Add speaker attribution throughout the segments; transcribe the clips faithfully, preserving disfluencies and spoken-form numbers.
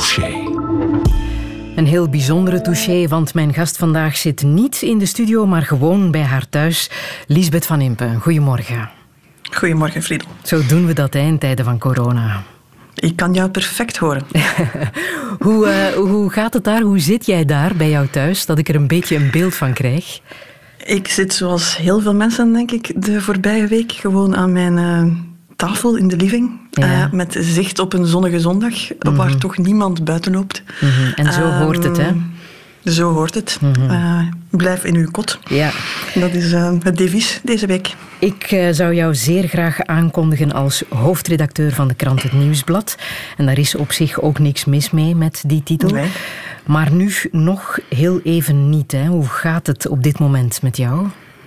Speaker 1: Touché.
Speaker 2: Een heel bijzondere touché, want mijn gast vandaag zit niet in de studio, maar gewoon bij haar thuis. Liesbeth van Impe, goedemorgen.
Speaker 3: Goedemorgen, Friedel.
Speaker 2: Zo doen we dat hè, in tijden van corona.
Speaker 3: Ik kan jou perfect horen.
Speaker 2: hoe, uh, hoe gaat het daar? Hoe zit jij daar bij jou thuis? Dat ik er een beetje een beeld van krijg. Ik
Speaker 3: zit zoals heel veel mensen, denk ik, de voorbije week gewoon aan mijn uh, tafel in de living. Ja. Uh, met zicht op een zonnige zondag, mm-hmm. waar toch niemand buiten loopt.
Speaker 2: Mm-hmm. En zo um, hoort het, hè?
Speaker 3: Zo hoort het. Mm-hmm. Uh, blijf in uw kot.
Speaker 2: Ja.
Speaker 3: Dat is uh, het devies deze week.
Speaker 2: Ik uh, zou jou zeer graag aankondigen als hoofdredacteur van de krant Het Nieuwsblad. En daar is op zich ook niks mis mee met die titel.
Speaker 3: Nee.
Speaker 2: Maar nu nog heel even niet. Hè? Hoe gaat het op dit moment met jou?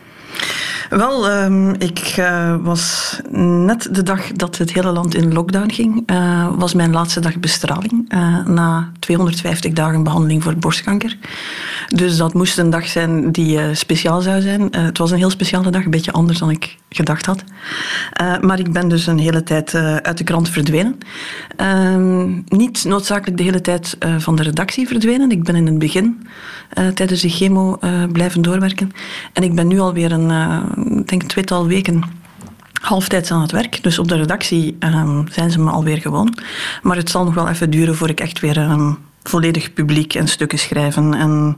Speaker 3: Wel, um, ik uh, was net de dag dat het hele land in lockdown ging, uh, was mijn laatste dag bestraling. Uh, na tweehonderdvijftig dagen behandeling voor borstkanker. Dus dat moest een dag zijn die uh, speciaal zou zijn. Uh, het was een heel speciale dag, een beetje anders dan ik gedacht had. Uh, maar ik ben dus een hele tijd uh, uit de krant verdwenen. Uh, niet noodzakelijk de hele tijd uh, van de redactie verdwenen. Ik ben in het begin uh, tijdens de chemo uh, blijven doorwerken. En ik ben nu alweer een, uh, ik denk een tweetal weken halftijds aan het werk. Dus op de redactie uh, zijn ze me alweer gewoon. Maar het zal nog wel even duren voor ik echt weer um, volledig publiek en stukken schrijven en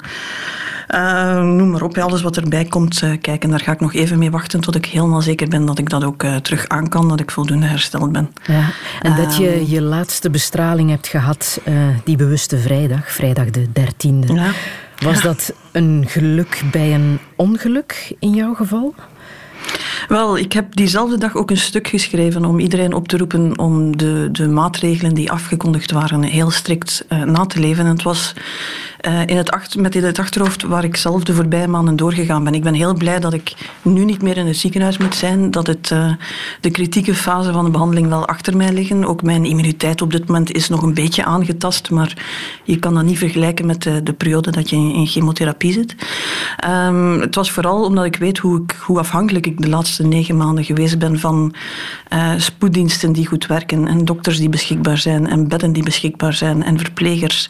Speaker 3: Uh, noem maar op, alles wat erbij komt uh, kijken. Daar ga ik nog even mee wachten tot ik helemaal zeker ben dat ik dat ook uh, terug aan kan, dat ik voldoende hersteld ben.
Speaker 2: Ja, en uh, dat je
Speaker 3: uh,
Speaker 2: je laatste bestraling hebt gehad, uh, die bewuste vrijdag, vrijdag de dertiende.
Speaker 3: Ja.
Speaker 2: Was
Speaker 3: ja.
Speaker 2: dat een geluk bij een ongeluk in jouw geval?
Speaker 3: Wel, ik heb diezelfde dag ook een stuk geschreven om iedereen op te roepen om de, de maatregelen die afgekondigd waren heel strikt uh, na te leven. En het was uh, in het achter, met in het achterhoofd waar ik zelf de voorbije maanden doorgegaan ben. Ik ben heel blij dat ik nu niet meer in het ziekenhuis moet zijn, dat het, uh, de kritieke fase van de behandeling wel achter mij liggen. Ook mijn immuniteit op dit moment is nog een beetje aangetast, maar je kan dat niet vergelijken met de, de periode dat je in, in chemotherapie zit. Um, het was vooral omdat ik weet hoe, ik, hoe afhankelijk ik de laatste negen maanden geweest ben van uh, spoeddiensten die goed werken en dokters die beschikbaar zijn en bedden die beschikbaar zijn en verplegers.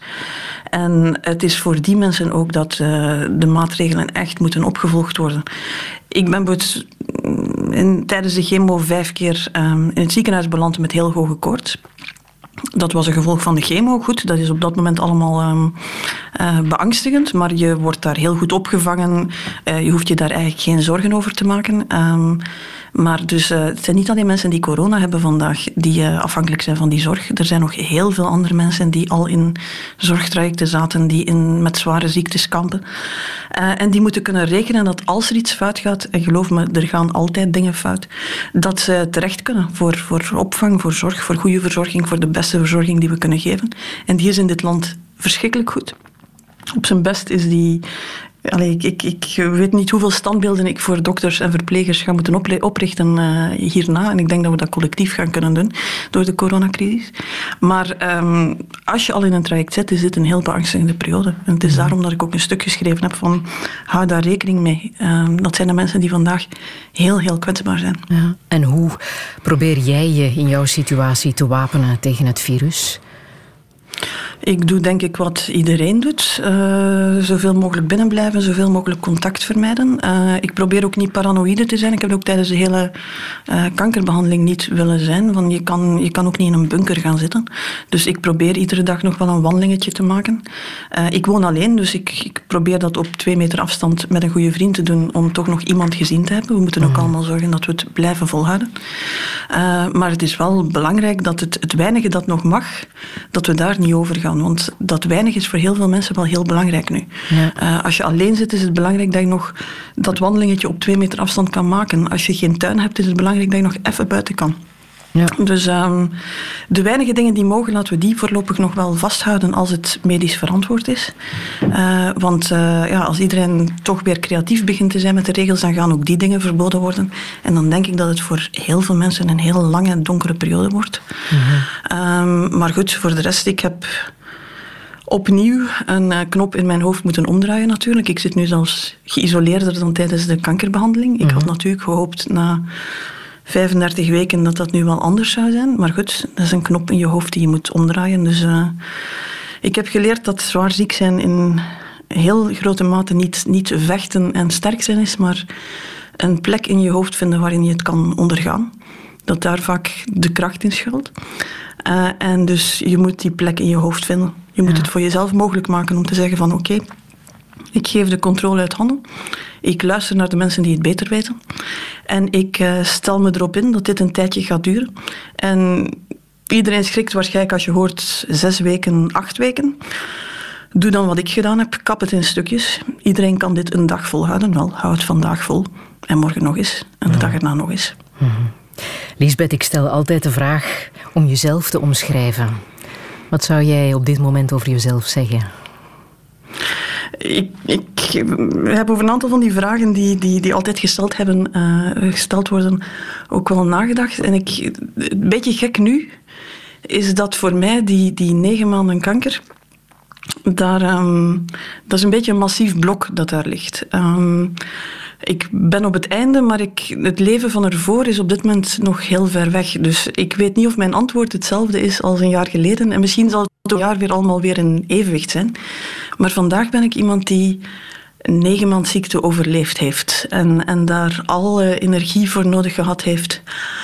Speaker 3: En het is voor die mensen ook dat uh, de maatregelen echt moeten opgevolgd worden. Ik ben in, tijdens de chemo vijf keer um, in het ziekenhuis beland met heel hoge koorts. Dat was een gevolg van de chemo. Goed, dat is op dat moment allemaal um, uh, beangstigend, maar je wordt daar heel goed opgevangen. Uh, je hoeft je daar eigenlijk geen zorgen over te maken. Um, maar dus, uh, het zijn niet alleen mensen die corona hebben vandaag die uh, afhankelijk zijn van die zorg. Er zijn nog heel veel andere mensen die al in zorgtrajecten zaten, die in, met zware ziektes kampen. Uh, en die moeten kunnen rekenen dat als er iets fout gaat, en geloof me, er gaan altijd dingen fout, dat ze terecht kunnen voor, voor opvang, voor zorg, voor goede verzorging, voor de beste verzorging die we kunnen geven. En die is in dit land verschrikkelijk goed. Op zijn best is die... Allee, ik, ik, ik weet niet hoeveel standbeelden ik voor dokters en verplegers ga moeten opre- oprichten uh, hierna. En ik denk dat we dat collectief gaan kunnen doen door de coronacrisis. Maar um, als je al in een traject zit, is dit een heel beangstigende periode. En het is daarom dat ik ook een stuk geschreven heb van hou daar rekening mee. Um, dat zijn de mensen die vandaag heel, heel kwetsbaar zijn.
Speaker 2: Ja. En hoe probeer jij je in jouw situatie te wapenen tegen het virus?
Speaker 3: Ik doe denk ik wat iedereen doet. Uh, zoveel mogelijk binnenblijven, zoveel mogelijk contact vermijden. Uh, ik probeer ook niet paranoïde te zijn. Ik heb ook tijdens de hele uh, kankerbehandeling niet willen zijn. Want je kan, je kan ook niet in een bunker gaan zitten. Dus ik probeer iedere dag nog wel een wandelingetje te maken. Uh, ik woon alleen, dus ik, ik probeer dat op twee meter afstand met een goede vriend te doen om toch nog iemand gezien te hebben. We moeten ook allemaal zorgen dat we het blijven volhouden. Uh, maar het is wel belangrijk dat het, het weinige dat nog mag, dat we daar niet over gaan. Want dat weinig is voor heel veel mensen wel heel belangrijk nu. Ja. Uh, als je alleen zit, is het belangrijk dat je nog dat wandelingetje op twee meter afstand kan maken. Als je geen tuin hebt, is het belangrijk dat je nog even buiten kan. Ja. Dus um, de weinige dingen die mogen, laten we die voorlopig nog wel vasthouden als het medisch verantwoord is. Uh, want uh, ja, als iedereen toch weer creatief begint te zijn met de regels, dan gaan ook die dingen verboden worden. En dan denk ik dat het voor heel veel mensen een heel lange, donkere periode wordt. Mm-hmm. Um, maar goed, voor de rest, ik heb opnieuw een uh, knop in mijn hoofd moeten omdraaien natuurlijk. Ik zit nu zelfs geïsoleerder dan tijdens de kankerbehandeling. Ik mm-hmm. had natuurlijk gehoopt na vijfendertig weken dat dat nu wel anders zou zijn. Maar goed, dat is een knop in je hoofd die je moet omdraaien. Dus uh, Ik heb geleerd dat zwaar ziek zijn in heel grote mate niet, niet vechten en sterk zijn is, maar een plek in je hoofd vinden waarin je het kan ondergaan. Dat daar vaak de kracht in schuilt. Uh, en dus je moet die plek in je hoofd vinden. Je moet ja. het voor jezelf mogelijk maken om te zeggen van oké, okay, ik geef de controle uit handen. Ik luister naar de mensen die het beter weten. En ik uh, stel me erop in dat dit een tijdje gaat duren. En iedereen schrikt waarschijnlijk als je hoort zes weken, acht weken. Doe dan wat ik gedaan heb, kap het in stukjes. Iedereen kan dit een dag volhouden. Wel, hou het vandaag vol. En morgen nog eens. En de ja. dag erna nog eens.
Speaker 2: Mm-hmm. Liesbeth, ik stel altijd de vraag om jezelf te omschrijven. Wat zou jij op dit moment over jezelf zeggen?
Speaker 3: Ik, ik heb over een aantal van die vragen die, die, die altijd gesteld, hebben, uh, gesteld worden ook wel nagedacht. En ik, een beetje gek nu is dat voor mij die, die negen maanden kanker, daar, um, dat is een beetje een massief blok dat daar ligt. Um, ik ben op het einde, maar ik, het leven van ervoor is op dit moment nog heel ver weg. Dus ik weet niet of mijn antwoord hetzelfde is als een jaar geleden. En misschien zal het een jaar weer allemaal weer in evenwicht zijn. Maar vandaag ben ik iemand die een negen maand ziekte overleefd heeft. En, en daar alle energie voor nodig gehad heeft.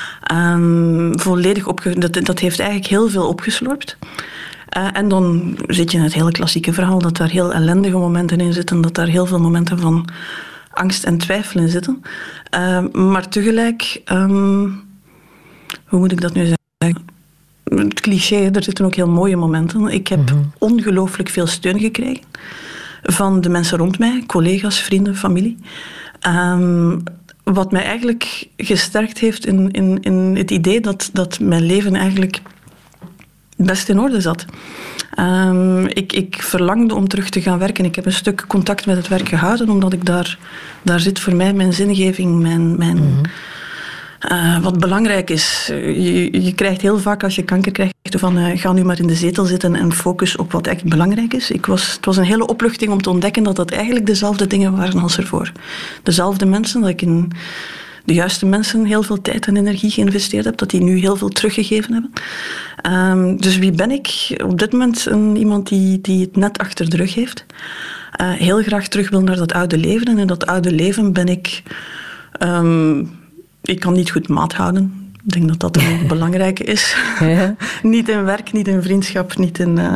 Speaker 3: Um, volledig opge- dat, dat heeft eigenlijk heel veel opgeslorpt. Uh, en dan zit je in het hele klassieke verhaal dat daar heel ellendige momenten in zitten. Dat daar heel veel momenten van angst en twijfel in zitten. Uh, maar tegelijk, um, hoe moet ik dat nu zeggen? Het cliché, er zitten ook heel mooie momenten. Ik heb mm-hmm. ongelooflijk veel steun gekregen van de mensen rond mij, collega's, vrienden, familie. Um, wat mij eigenlijk gesterkt heeft in, in, in het idee dat, dat mijn leven eigenlijk best in orde zat. Um, ik, ik verlangde om terug te gaan werken. Ik heb een stuk contact met het werk gehouden, omdat ik daar, daar zit voor mij mijn zingeving, mijn, mijn, mm-hmm. uh, wat belangrijk is. Je, je krijgt heel vaak als je kanker krijgt van uh, ga nu maar in de zetel zitten en focus op wat echt belangrijk is. Ik was, het was een hele opluchting om te ontdekken dat dat eigenlijk dezelfde dingen waren als ervoor. Dezelfde mensen, dat ik in de juiste mensen heel veel tijd en energie geïnvesteerd heb, dat die nu heel veel teruggegeven hebben. Um, dus wie ben ik? Op dit moment een, iemand die, die het net achter de rug heeft. Uh, heel graag terug wil naar dat oude leven. En in dat oude leven ben ik... Um, ik kan niet goed maat houden. Ik denk dat dat een belangrijke is. Ja. Niet in werk, niet in vriendschap, niet in... Uh,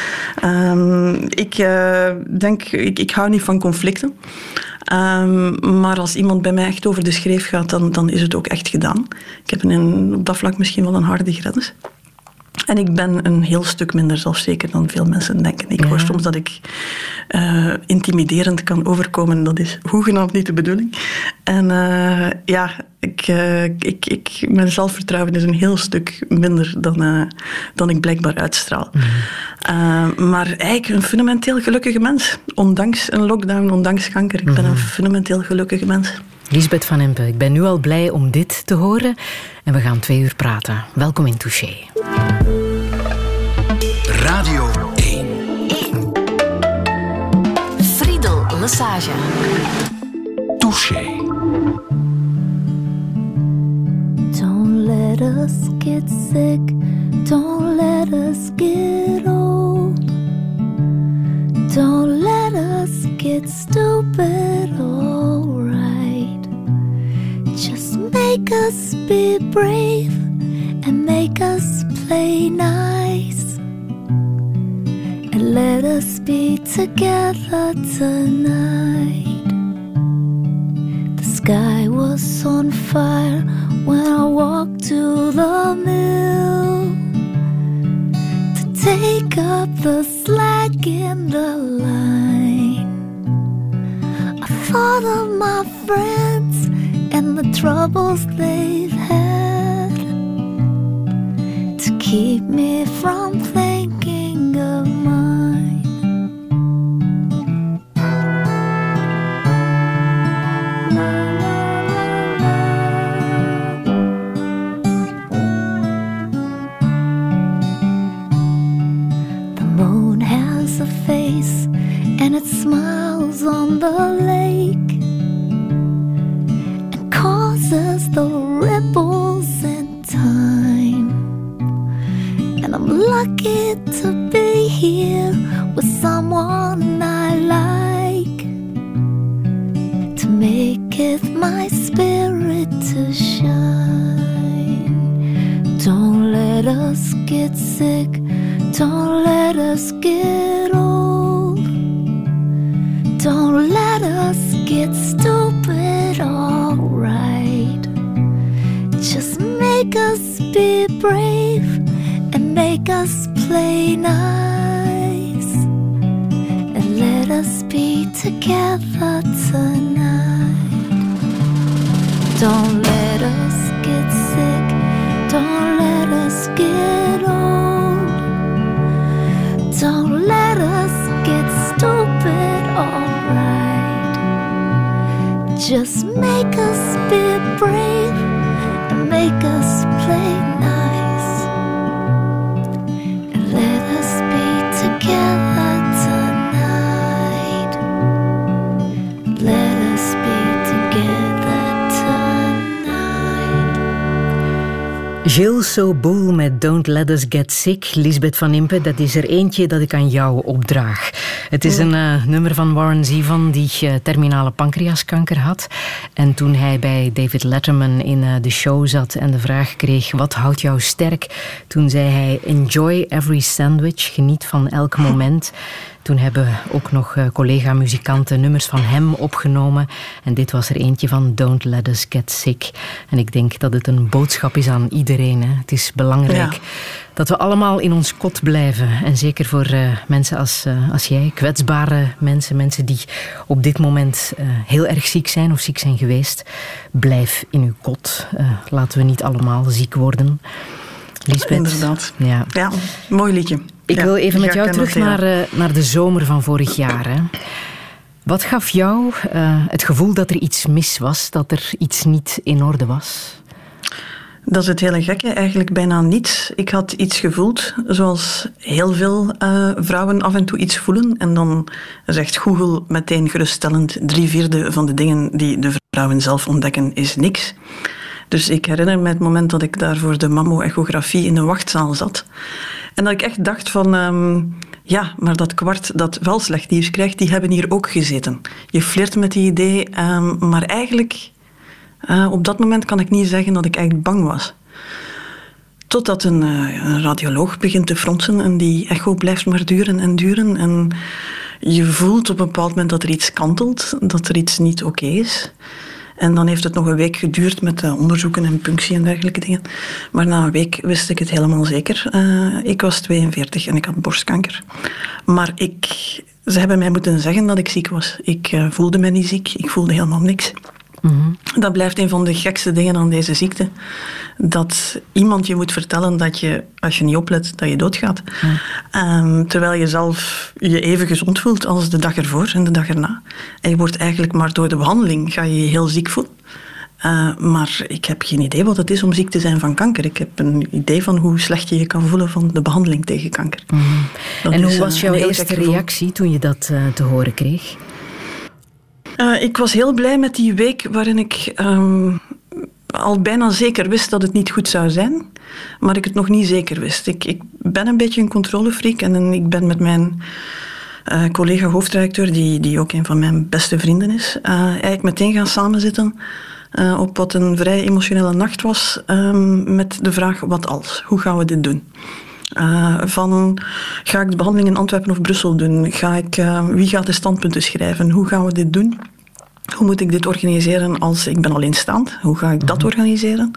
Speaker 3: um, ik uh, denk, ik, ik hou niet van conflicten. Um, maar als iemand bij mij echt over de schreef gaat, dan, dan is het ook echt gedaan. Ik heb een, op dat vlak misschien wel een harde grens. En ik ben een heel stuk minder zelfzeker dan veel mensen denken. Ik ja. hoor soms dat ik uh, intimiderend kan overkomen. Dat is hoegenaamd niet de bedoeling. En uh, ja, ik, uh, ik, ik, mijn zelfvertrouwen is een heel stuk minder dan, uh, dan ik blijkbaar uitstraal. Mm. Uh, maar eigenlijk een fundamenteel gelukkige mens. Ondanks een lockdown, ondanks kanker. Ik ben mm. een fundamenteel gelukkige mens.
Speaker 2: Liesbeth Van Impe, ik ben nu al blij om dit te horen. En we gaan twee uur praten. Welkom in Touché.
Speaker 1: Radio één.
Speaker 4: Friedel Lesage.
Speaker 1: Touché.
Speaker 5: Don't let us get sick. Don't let us get old. Don't let us get stupid, alright. Just make us be brave and make us play nice. And let us be together tonight. The sky was on fire when I walked to the mill to take up the slack in the line. I thought of my friends and the troubles they've had to keep me from thinking of mine. The moon has a face and it smiles on the lake and causes the ripples in time. And I'm lucky to be here my spirit to shine. Don't let us get sick, don't let us get old. Don't let us get stupid, alright. Just make us be brave and make us play nice. And let us be together tonight. Don't let us get sick, don't let us get old. Don't let us get stupid, alright. Just make us be brave and make us play nice. And let us be together tonight. Let us be together tonight.
Speaker 2: Gilles Soboul met Don't Let Us Get Sick. Lisbeth van Impe, dat is er eentje dat ik aan jou opdraag. Het is een uh, nummer van Warren Zevon die uh, terminale pancreaskanker had. En toen hij bij David Letterman in uh, de show zat en de vraag kreeg: wat houdt jou sterk? Toen zei hij: enjoy every sandwich, geniet van elk moment. Toen hebben ook nog uh, collega-muzikanten nummers van hem opgenomen. En dit was er eentje van Don't Let Us Get Sick. En ik denk dat het een boodschap is aan iedereen. Hè. Het is belangrijk ja. dat we allemaal in ons kot blijven. En zeker voor uh, mensen als, uh, als jij, kwetsbare mensen, mensen die op dit moment uh, heel erg ziek zijn of ziek zijn geweest. Blijf in uw kot. Uh, laten we niet allemaal ziek worden. Lisbeth.
Speaker 3: Inderdaad.
Speaker 2: Ja,
Speaker 3: ja mooi liedje.
Speaker 2: Ik
Speaker 3: ja,
Speaker 2: wil even met jou
Speaker 3: terug
Speaker 2: terug naar, uh, naar de zomer van vorig jaar. Hè. Wat gaf jou uh, het gevoel dat er iets mis was, dat er iets niet in orde was?
Speaker 3: Dat is het hele gekke, eigenlijk bijna niets. Ik had iets gevoeld, zoals heel veel uh, vrouwen af en toe iets voelen. En dan zegt Google meteen geruststellend: drie vierde van de dingen die de vrouwen zelf ontdekken is niks. Dus ik herinner me het moment dat ik daar voor de mammo-echografie in de wachtzaal zat. En dat ik echt dacht van, um, ja, maar dat kwart dat wel slecht nieuws krijgt, die hebben hier ook gezeten. Je flirt met die idee, um, maar eigenlijk, uh, op dat moment kan ik niet zeggen dat ik echt bang was. Totdat een, uh, een radioloog begint te fronsen en die echo blijft maar duren en duren. En je voelt op een bepaald moment dat er iets kantelt, dat er iets niet oké is. En dan heeft het nog een week geduurd met uh, onderzoeken en punctie en dergelijke dingen. Maar na een week wist ik het helemaal zeker. Uh, ik was tweeënveertig en ik had borstkanker. Maar ik, ze hebben mij moeten zeggen dat ik ziek was. Ik uh, voelde me niet ziek, ik voelde helemaal niks. Mm-hmm. Dat blijft een van de gekste dingen aan deze ziekte. Dat iemand je moet vertellen dat je, als je niet oplet, dat je doodgaat. Mm. Um, terwijl je zelf je even gezond voelt als de dag ervoor en de dag erna. En je wordt eigenlijk maar door de behandeling ga je je heel ziek voelen. Uh, maar ik heb geen idee wat het is om ziek te zijn van kanker. Ik heb een idee van hoe slecht je je kan voelen van de behandeling tegen kanker.
Speaker 2: Mm. En hoe was jouw eerste reactie toen je dat uh, te horen kreeg?
Speaker 3: Uh, ik was heel blij met die week waarin ik um, al bijna zeker wist dat het niet goed zou zijn, maar ik het nog niet zeker wist. Ik, ik ben een beetje een controlefreak en ik ben met mijn uh, collega hoofdredacteur, die, die ook een van mijn beste vrienden is, uh, eigenlijk meteen gaan samenzitten uh, op wat een vrij emotionele nacht was, um, met de vraag: wat als? Hoe gaan we dit doen? Uh, van, ga ik de behandeling in Antwerpen of Brussel doen? Ga ik, uh, wie gaat de standpunten schrijven? Hoe gaan we dit doen? Hoe moet ik dit organiseren als ik ben alleenstaand? Hoe ga ik dat organiseren?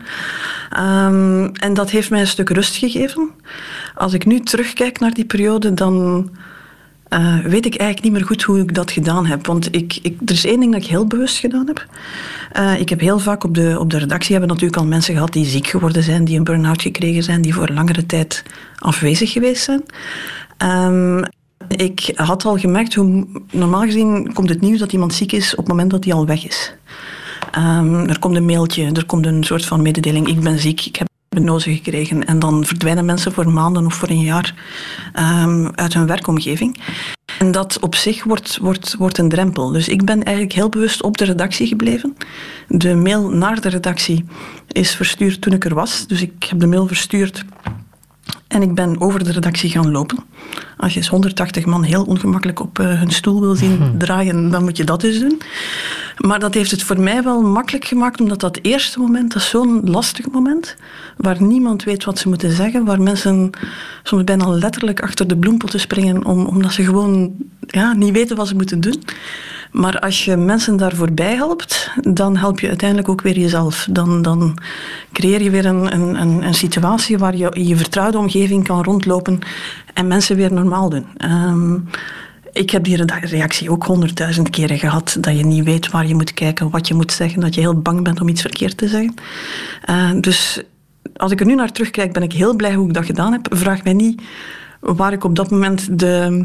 Speaker 3: Um, en dat heeft mij een stuk rust gegeven. Als ik nu terugkijk naar die periode, dan uh, weet ik eigenlijk niet meer goed hoe ik dat gedaan heb. Want ik, ik, er is één ding dat ik heel bewust gedaan heb. Uh, ik heb heel vaak op de, op de redactie hebben natuurlijk al mensen gehad die ziek geworden zijn, die een burn-out gekregen zijn, die voor langere tijd afwezig geweest zijn. Um, ik had al gemerkt hoe, normaal gezien komt het nieuws dat iemand ziek is op het moment dat hij al weg is. Um, er komt een mailtje, er komt een soort van mededeling: ik ben ziek, ik heb hypnose gekregen. En dan verdwijnen mensen voor maanden of voor een jaar um, uit hun werkomgeving. En dat op zich wordt, wordt, wordt een drempel. Dus ik ben eigenlijk heel bewust op de redactie gebleven. De mail naar de redactie is verstuurd toen ik er was. Dus ik heb de mail verstuurd en ik ben over de redactie gaan lopen. Als je eens honderdtachtig man heel ongemakkelijk op uh, hun stoel wil zien draaien, dan moet je dat dus doen. Maar dat heeft het voor mij wel makkelijk gemaakt, omdat dat eerste moment, dat is zo'n lastig moment, waar niemand weet wat ze moeten zeggen, waar mensen soms bijna letterlijk achter de bloempotten springen, om, omdat ze gewoon ja, niet weten wat ze moeten doen. Maar als je mensen daar voorbij helpt, dan help je uiteindelijk ook weer jezelf. Dan, dan creëer je weer een, een, een situatie waar je in je vertrouwde omgeving kan rondlopen en mensen weer normaal doen. Um, Ik heb die reactie ook honderdduizend keren gehad, dat je niet weet waar je moet kijken, wat je moet zeggen, dat je heel bang bent om iets verkeerd te zeggen. Uh, dus als ik er nu naar terugkijk, ben ik heel blij hoe ik dat gedaan heb. Vraag mij niet waar ik op dat moment de,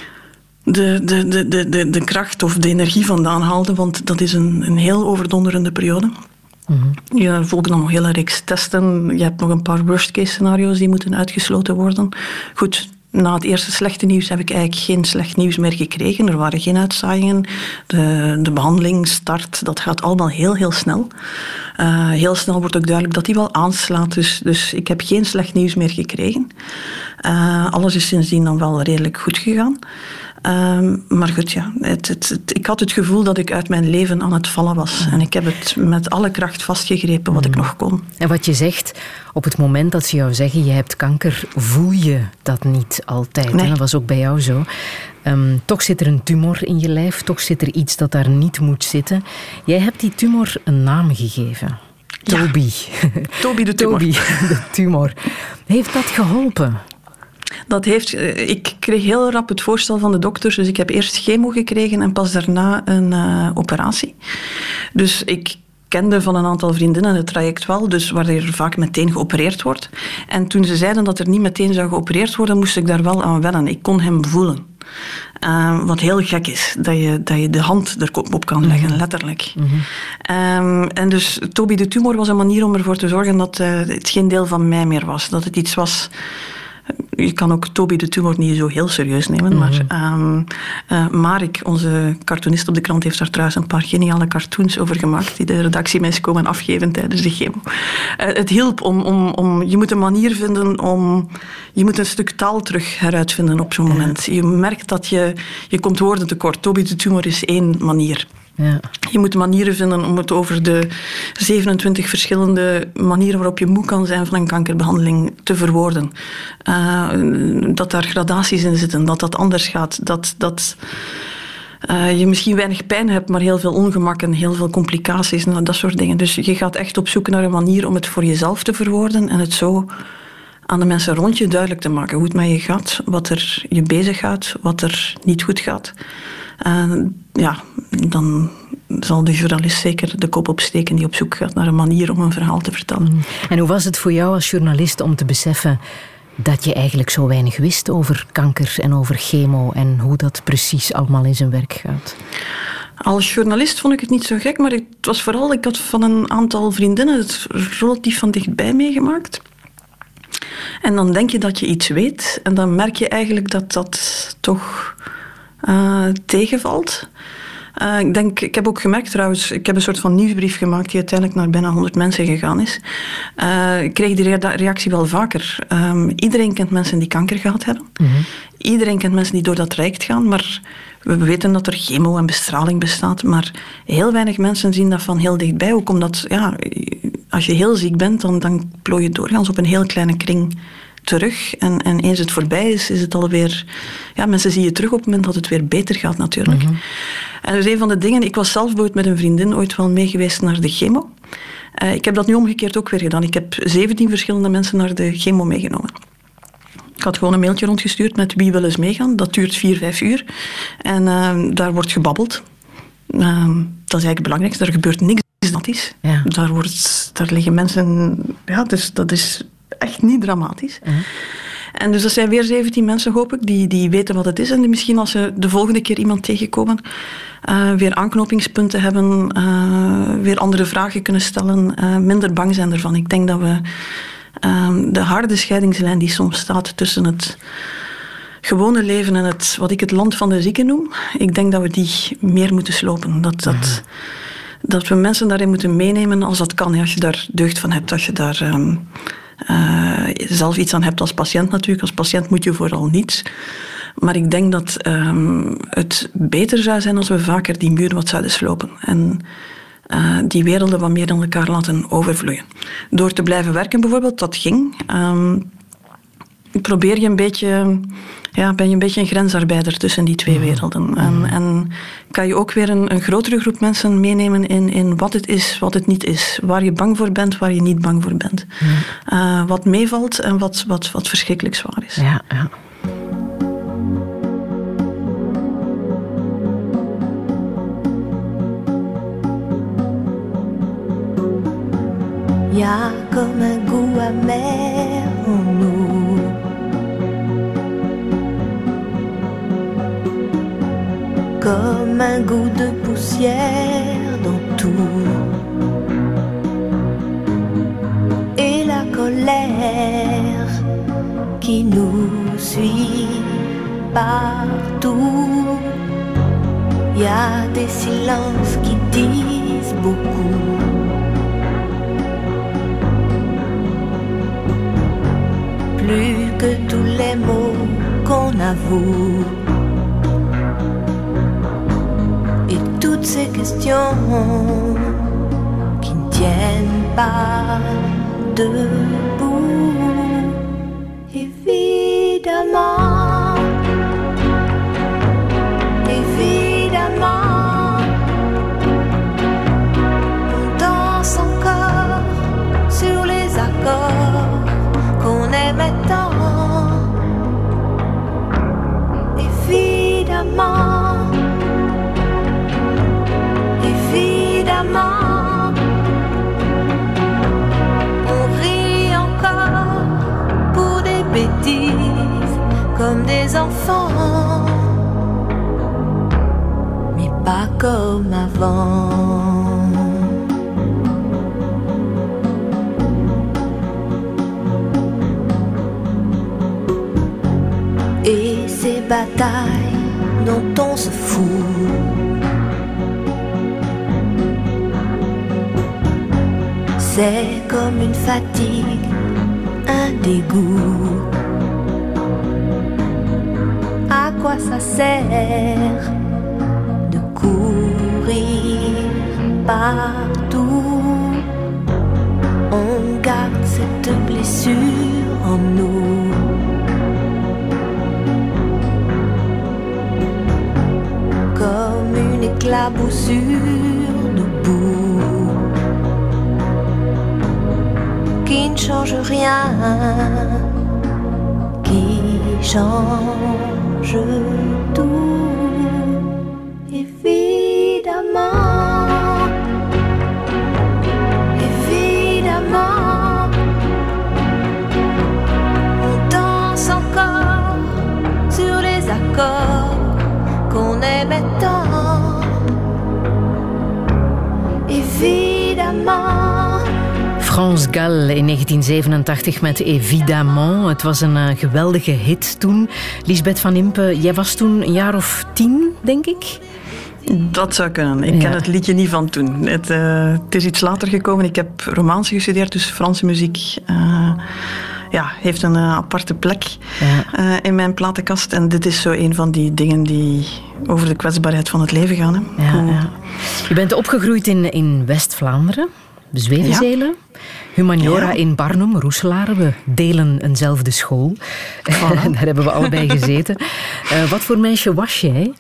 Speaker 3: de, de, de, de, de, de kracht of de energie vandaan haalde, want dat is een, een heel overdonderende periode. Mm-hmm. Je volgt dan nog een hele reeks testen. Je hebt nog een paar worst-case scenario's die moeten uitgesloten worden. Goed. Na het eerste slechte nieuws heb ik eigenlijk geen slecht nieuws meer gekregen. Er waren geen uitzaaiingen. De, de behandeling start, dat gaat allemaal heel, heel snel. Uh, heel snel wordt ook duidelijk dat die wel aanslaat. Dus, dus ik heb geen slecht nieuws meer gekregen. Uh, alles is sindsdien dan wel redelijk goed gegaan. Uh, maar goed, ja, het, het, het, ik had het gevoel dat ik uit mijn leven aan het vallen was. En ik heb het met alle kracht vastgegrepen wat ik nog kon.
Speaker 2: En wat je zegt, op het moment dat ze jou zeggen je hebt kanker, voel je dat niet altijd.
Speaker 3: Nee.
Speaker 2: Dat was ook bij jou zo. Um, toch zit er een tumor in je lijf, toch zit er iets dat daar niet moet zitten. Jij hebt die tumor een naam gegeven.
Speaker 3: Ja.
Speaker 2: Toby.
Speaker 3: Toby de tumor.
Speaker 2: Toby de tumor. Heeft dat geholpen?
Speaker 3: Dat heeft, ik kreeg heel rap het voorstel van de dokters, dus ik heb eerst chemo gekregen en pas daarna een uh, operatie. Dus ik kende van een aantal vriendinnen het traject wel, dus waar er vaak meteen geopereerd wordt. En toen ze zeiden dat er niet meteen zou geopereerd worden, moest ik daar wel aan wennen. Ik kon hem voelen. Uh, wat heel gek is, dat je, dat je de hand erop kan leggen, mm-hmm. letterlijk. Mm-hmm. Um, en dus Toby de tumor was een manier om ervoor te zorgen dat uh, het geen deel van mij meer was. Dat het iets was... Je kan ook Toby de tumor niet zo heel serieus nemen. Mm-hmm. Maar um, uh, Marek, onze cartoonist op de krant, heeft daar trouwens een paar geniale cartoons over gemaakt die de redactie mij is komen afgeven tijdens de chemo. Uh, het hielp om, om, om... Je moet een manier vinden om... Je moet een stuk taal terug heruitvinden op zo'n ja. moment. Je merkt dat je... Je komt woorden tekort. Toby de tumor is één manier. Ja. Je moet manieren vinden om het over de zevenentwintig verschillende manieren waarop je moe kan zijn van een kankerbehandeling te verwoorden. Uh, dat daar gradaties in zitten, dat dat anders gaat, dat, dat uh, je misschien weinig pijn hebt, maar heel veel ongemak en heel veel complicaties en dat soort dingen. Dus je gaat echt op zoek naar een manier om het voor jezelf te verwoorden en het zo aan de mensen rond je duidelijk te maken hoe het met je gaat, wat er je bezig gaat, wat er niet goed gaat. Uh, ja, dan zal de journalist zeker de kop opsteken die op zoek gaat naar een manier om een verhaal te vertellen.
Speaker 2: En hoe was het voor jou als journalist om te beseffen dat je eigenlijk zo weinig wist over kanker en over chemo en hoe dat precies allemaal in zijn werk gaat?
Speaker 3: Als journalist vond ik het niet zo gek, maar het was vooral, ik had van een aantal vriendinnen het relatief van dichtbij meegemaakt. En dan denk je dat je iets weet en dan merk je eigenlijk dat dat toch uh, tegenvalt. Uh, ik, denk, ik heb ook gemerkt trouwens, ik heb een soort van nieuwsbrief gemaakt die uiteindelijk naar bijna honderd mensen gegaan is. Uh, ik kreeg die reactie wel vaker. Um, iedereen kent mensen die kanker gehad hebben. Mm-hmm. Iedereen kent mensen die door dat traject gaan, maar we weten dat er chemo en bestraling bestaat, maar heel weinig mensen zien dat van heel dichtbij. Ook omdat, ja, als je heel ziek bent, dan, dan plooi je doorgaans op een heel kleine kring terug. En, en eens het voorbij is, is het alweer... Ja, mensen zien je terug op het moment dat het weer beter gaat, natuurlijk. Mm-hmm. En dus een van de dingen... Ik was zelf bijvoorbeeld met een vriendin ooit wel mee geweest naar de chemo. Uh, ik heb dat nu omgekeerd ook weer gedaan. Ik heb zeventien verschillende mensen naar de chemo meegenomen. Ik had gewoon een mailtje rondgestuurd met wie wil eens meegaan. Dat duurt vier, vijf uur. En uh, daar wordt gebabbeld. Uh, dat is eigenlijk het belangrijkste. Er gebeurt niks dramatisch. Ja. Daar, wordt, daar liggen mensen... Ja, dus dat is echt niet dramatisch. Uh-huh. En dus dat zijn weer zeventien mensen, hoop ik, die, die weten wat het is. En die misschien als ze de volgende keer iemand tegenkomen, uh, weer aanknopingspunten hebben, uh, weer andere vragen kunnen stellen, uh, minder bang zijn ervan. Ik denk dat we uh, de harde scheidingslijn die soms staat tussen het gewone leven en het, wat ik het land van de zieken noem, ik denk dat we die meer moeten slopen. Dat, dat, uh-huh. dat we mensen daarin moeten meenemen als dat kan. Als je daar deugd van hebt, als je daar... Um, Uh, zelf iets aan hebt als patiënt natuurlijk. Als patiënt moet je vooral niets. Maar ik denk dat um, het beter zou zijn als we vaker die muur wat zouden slopen. En uh, die werelden wat meer aan elkaar laten overvloeien. Door te blijven werken bijvoorbeeld, dat ging. Um, probeer je een beetje... Ja, ben je een beetje een grensarbeider tussen die twee werelden. Mm. En, en kan je ook weer een, een grotere groep mensen meenemen in, in wat het is, wat het niet is. Waar je bang voor bent, waar je niet bang voor bent. Mm. Uh, wat meevalt en wat, wat, wat verschrikkelijk zwaar is.
Speaker 2: Ja, ja.
Speaker 5: Y a comme un goût amer en nous, comme un goût de poussière dans tout, et la colère qui nous suit partout. Y a des silences qui disent beaucoup. Plus que tous les mots qu'on avoue. Et toutes ces questions qui ne tiennent pas debout. Évidemment, évidemment, on danse encore sur les accords qu'on aimait tant. Évidemment, évidemment, on rit encore pour des bêtises comme des enfants, mais pas comme avant. Et ces batailles dont on se fout, c'est comme une fatigue, un dégoût. À quoi ça sert de courir partout? On garde cette blessure en nous. Comme une éclaboussure de boue qui ne change rien, qui change tout. Évidemment, évidemment, on danse encore sur les accords qu'on aimait tant. Évidemment.
Speaker 2: Frans Gal in negentien zevenentachtig met Évidemment. Het was een uh, geweldige hit toen. Lisbeth van Impe, jij was toen een jaar of tien, denk ik?
Speaker 3: Dat zou kunnen. Ik ken ja. het liedje niet van toen. Het, uh, het is iets later gekomen. Ik heb Romaanse gestudeerd, dus Franse muziek uh, ja, heeft een uh, aparte plek ja. uh, in mijn platenkast. En dit is zo een van die dingen die over de kwetsbaarheid van het leven gaan. Hè.
Speaker 2: Ja, ja. Je bent opgegroeid in, in West-Vlaanderen, Zwevenzelen. Ja. Humaniora ja. in Barnum, Roeselaar. We delen eenzelfde school. Voilà. Daar hebben we allebei gezeten. Uh, wat voor meisje was jij?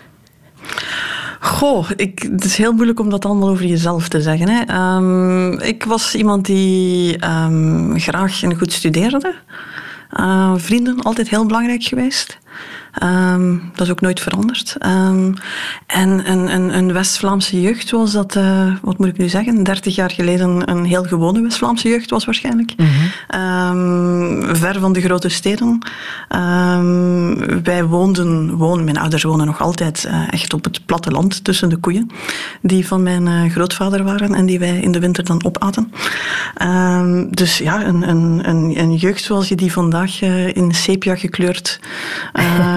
Speaker 3: Goh, ik, het is heel moeilijk om dat allemaal over jezelf te zeggen. Hè. Um, ik was iemand die um, graag en goed studeerde. Uh, vrienden, altijd heel belangrijk geweest. Um, dat is ook nooit veranderd. Um, en een, een, een West-Vlaamse jeugd was dat, uh, wat moet ik nu zeggen, dertig jaar geleden een heel gewone West-Vlaamse jeugd was waarschijnlijk. Mm-hmm. Um, ver van de grote steden. Um, wij woonden, wonen, mijn ouders wonen nog altijd uh, echt op het platteland tussen de koeien die van mijn uh, grootvader waren en die wij in de winter dan opaten. Um, dus ja, een, een, een, een jeugd zoals je die vandaag uh, in sepia gekleurd uh,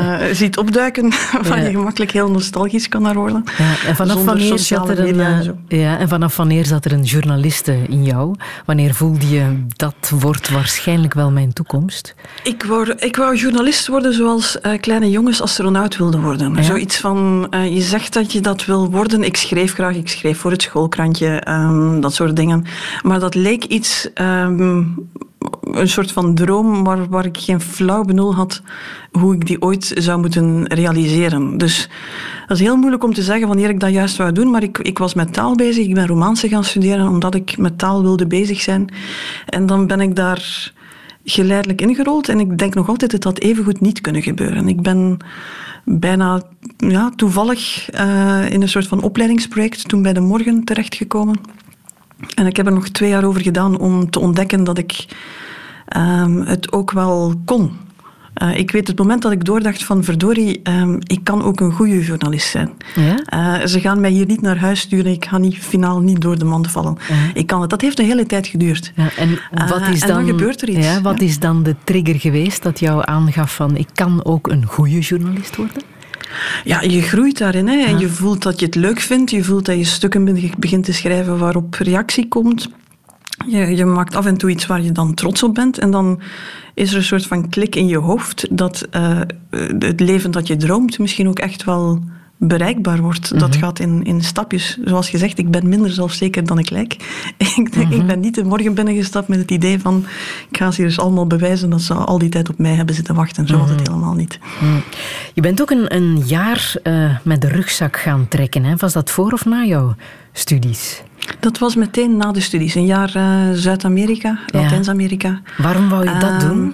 Speaker 3: uh, ziet opduiken, waar
Speaker 2: ja.
Speaker 3: je gemakkelijk heel nostalgisch kan naar worden.
Speaker 2: Ja, en, vanaf wanneer zat er een, uh, ja, en vanaf wanneer zat er een journaliste in jou? Wanneer voelde je, dat wordt waarschijnlijk wel mijn toekomst?
Speaker 3: Ik wou, ik wou journalist worden zoals uh, kleine jongens astronaut wilden worden. Ja? Zoiets van, uh, je zegt dat je dat wil worden. Ik schreef graag, ik schreef voor het schoolkrantje, um, dat soort dingen. Maar dat leek iets... Um, een soort van droom waar, waar ik geen flauw benul had hoe ik die ooit zou moeten realiseren. Dus dat is heel moeilijk om te zeggen wanneer ik dat juist wou doen, maar ik, ik was met taal bezig. Ik ben Romaanse gaan studeren omdat ik met taal wilde bezig zijn. En dan ben ik daar geleidelijk ingerold en ik denk nog altijd dat dat evengoed niet kunnen gebeuren. Ik ben bijna ja, toevallig uh, in een soort van opleidingsproject toen bij De Morgen terechtgekomen. En ik heb er nog twee jaar over gedaan om te ontdekken dat ik um, het ook wel kon. Uh, ik weet het moment dat ik doordacht van verdorie, um, ik kan ook een goede journalist zijn. Ja? Uh, ze gaan mij hier niet naar huis sturen, ik ga niet, finaal niet door de mand vallen. Ja. Ik kan het. Dat heeft een hele tijd geduurd.
Speaker 2: Ja, en wat is
Speaker 3: uh,
Speaker 2: dan,
Speaker 3: en dan gebeurt er iets.
Speaker 2: Ja, wat ja? is dan de trigger geweest dat jou aangaf van ik kan ook een goede journalist worden?
Speaker 3: Ja, je groeit daarin. Hè. En je voelt dat je het leuk vindt. Je voelt dat je stukken begint te schrijven waarop reactie komt. Je, je maakt af en toe iets waar je dan trots op bent. En dan is er een soort van klik in je hoofd dat uh, het leven dat je droomt misschien ook echt wel bereikbaar wordt. Mm-hmm. Dat gaat in, in stapjes. Zoals gezegd, ik ben minder zelfzeker dan ik lijk. ik, denk, mm-hmm. ik ben niet de morgen binnengestapt met het idee van ik ga ze hier dus allemaal bewijzen dat ze al die tijd op mij hebben zitten wachten. Zo mm-hmm. was het helemaal niet.
Speaker 2: Mm. Je bent ook een, een jaar uh, met de rugzak gaan trekken. Hè? Was dat voor of na jouw studies?
Speaker 3: Dat was meteen na de studies. Een jaar uh, Zuid-Amerika, ja. Latijns-Amerika.
Speaker 2: Waarom wou je dat uh, doen?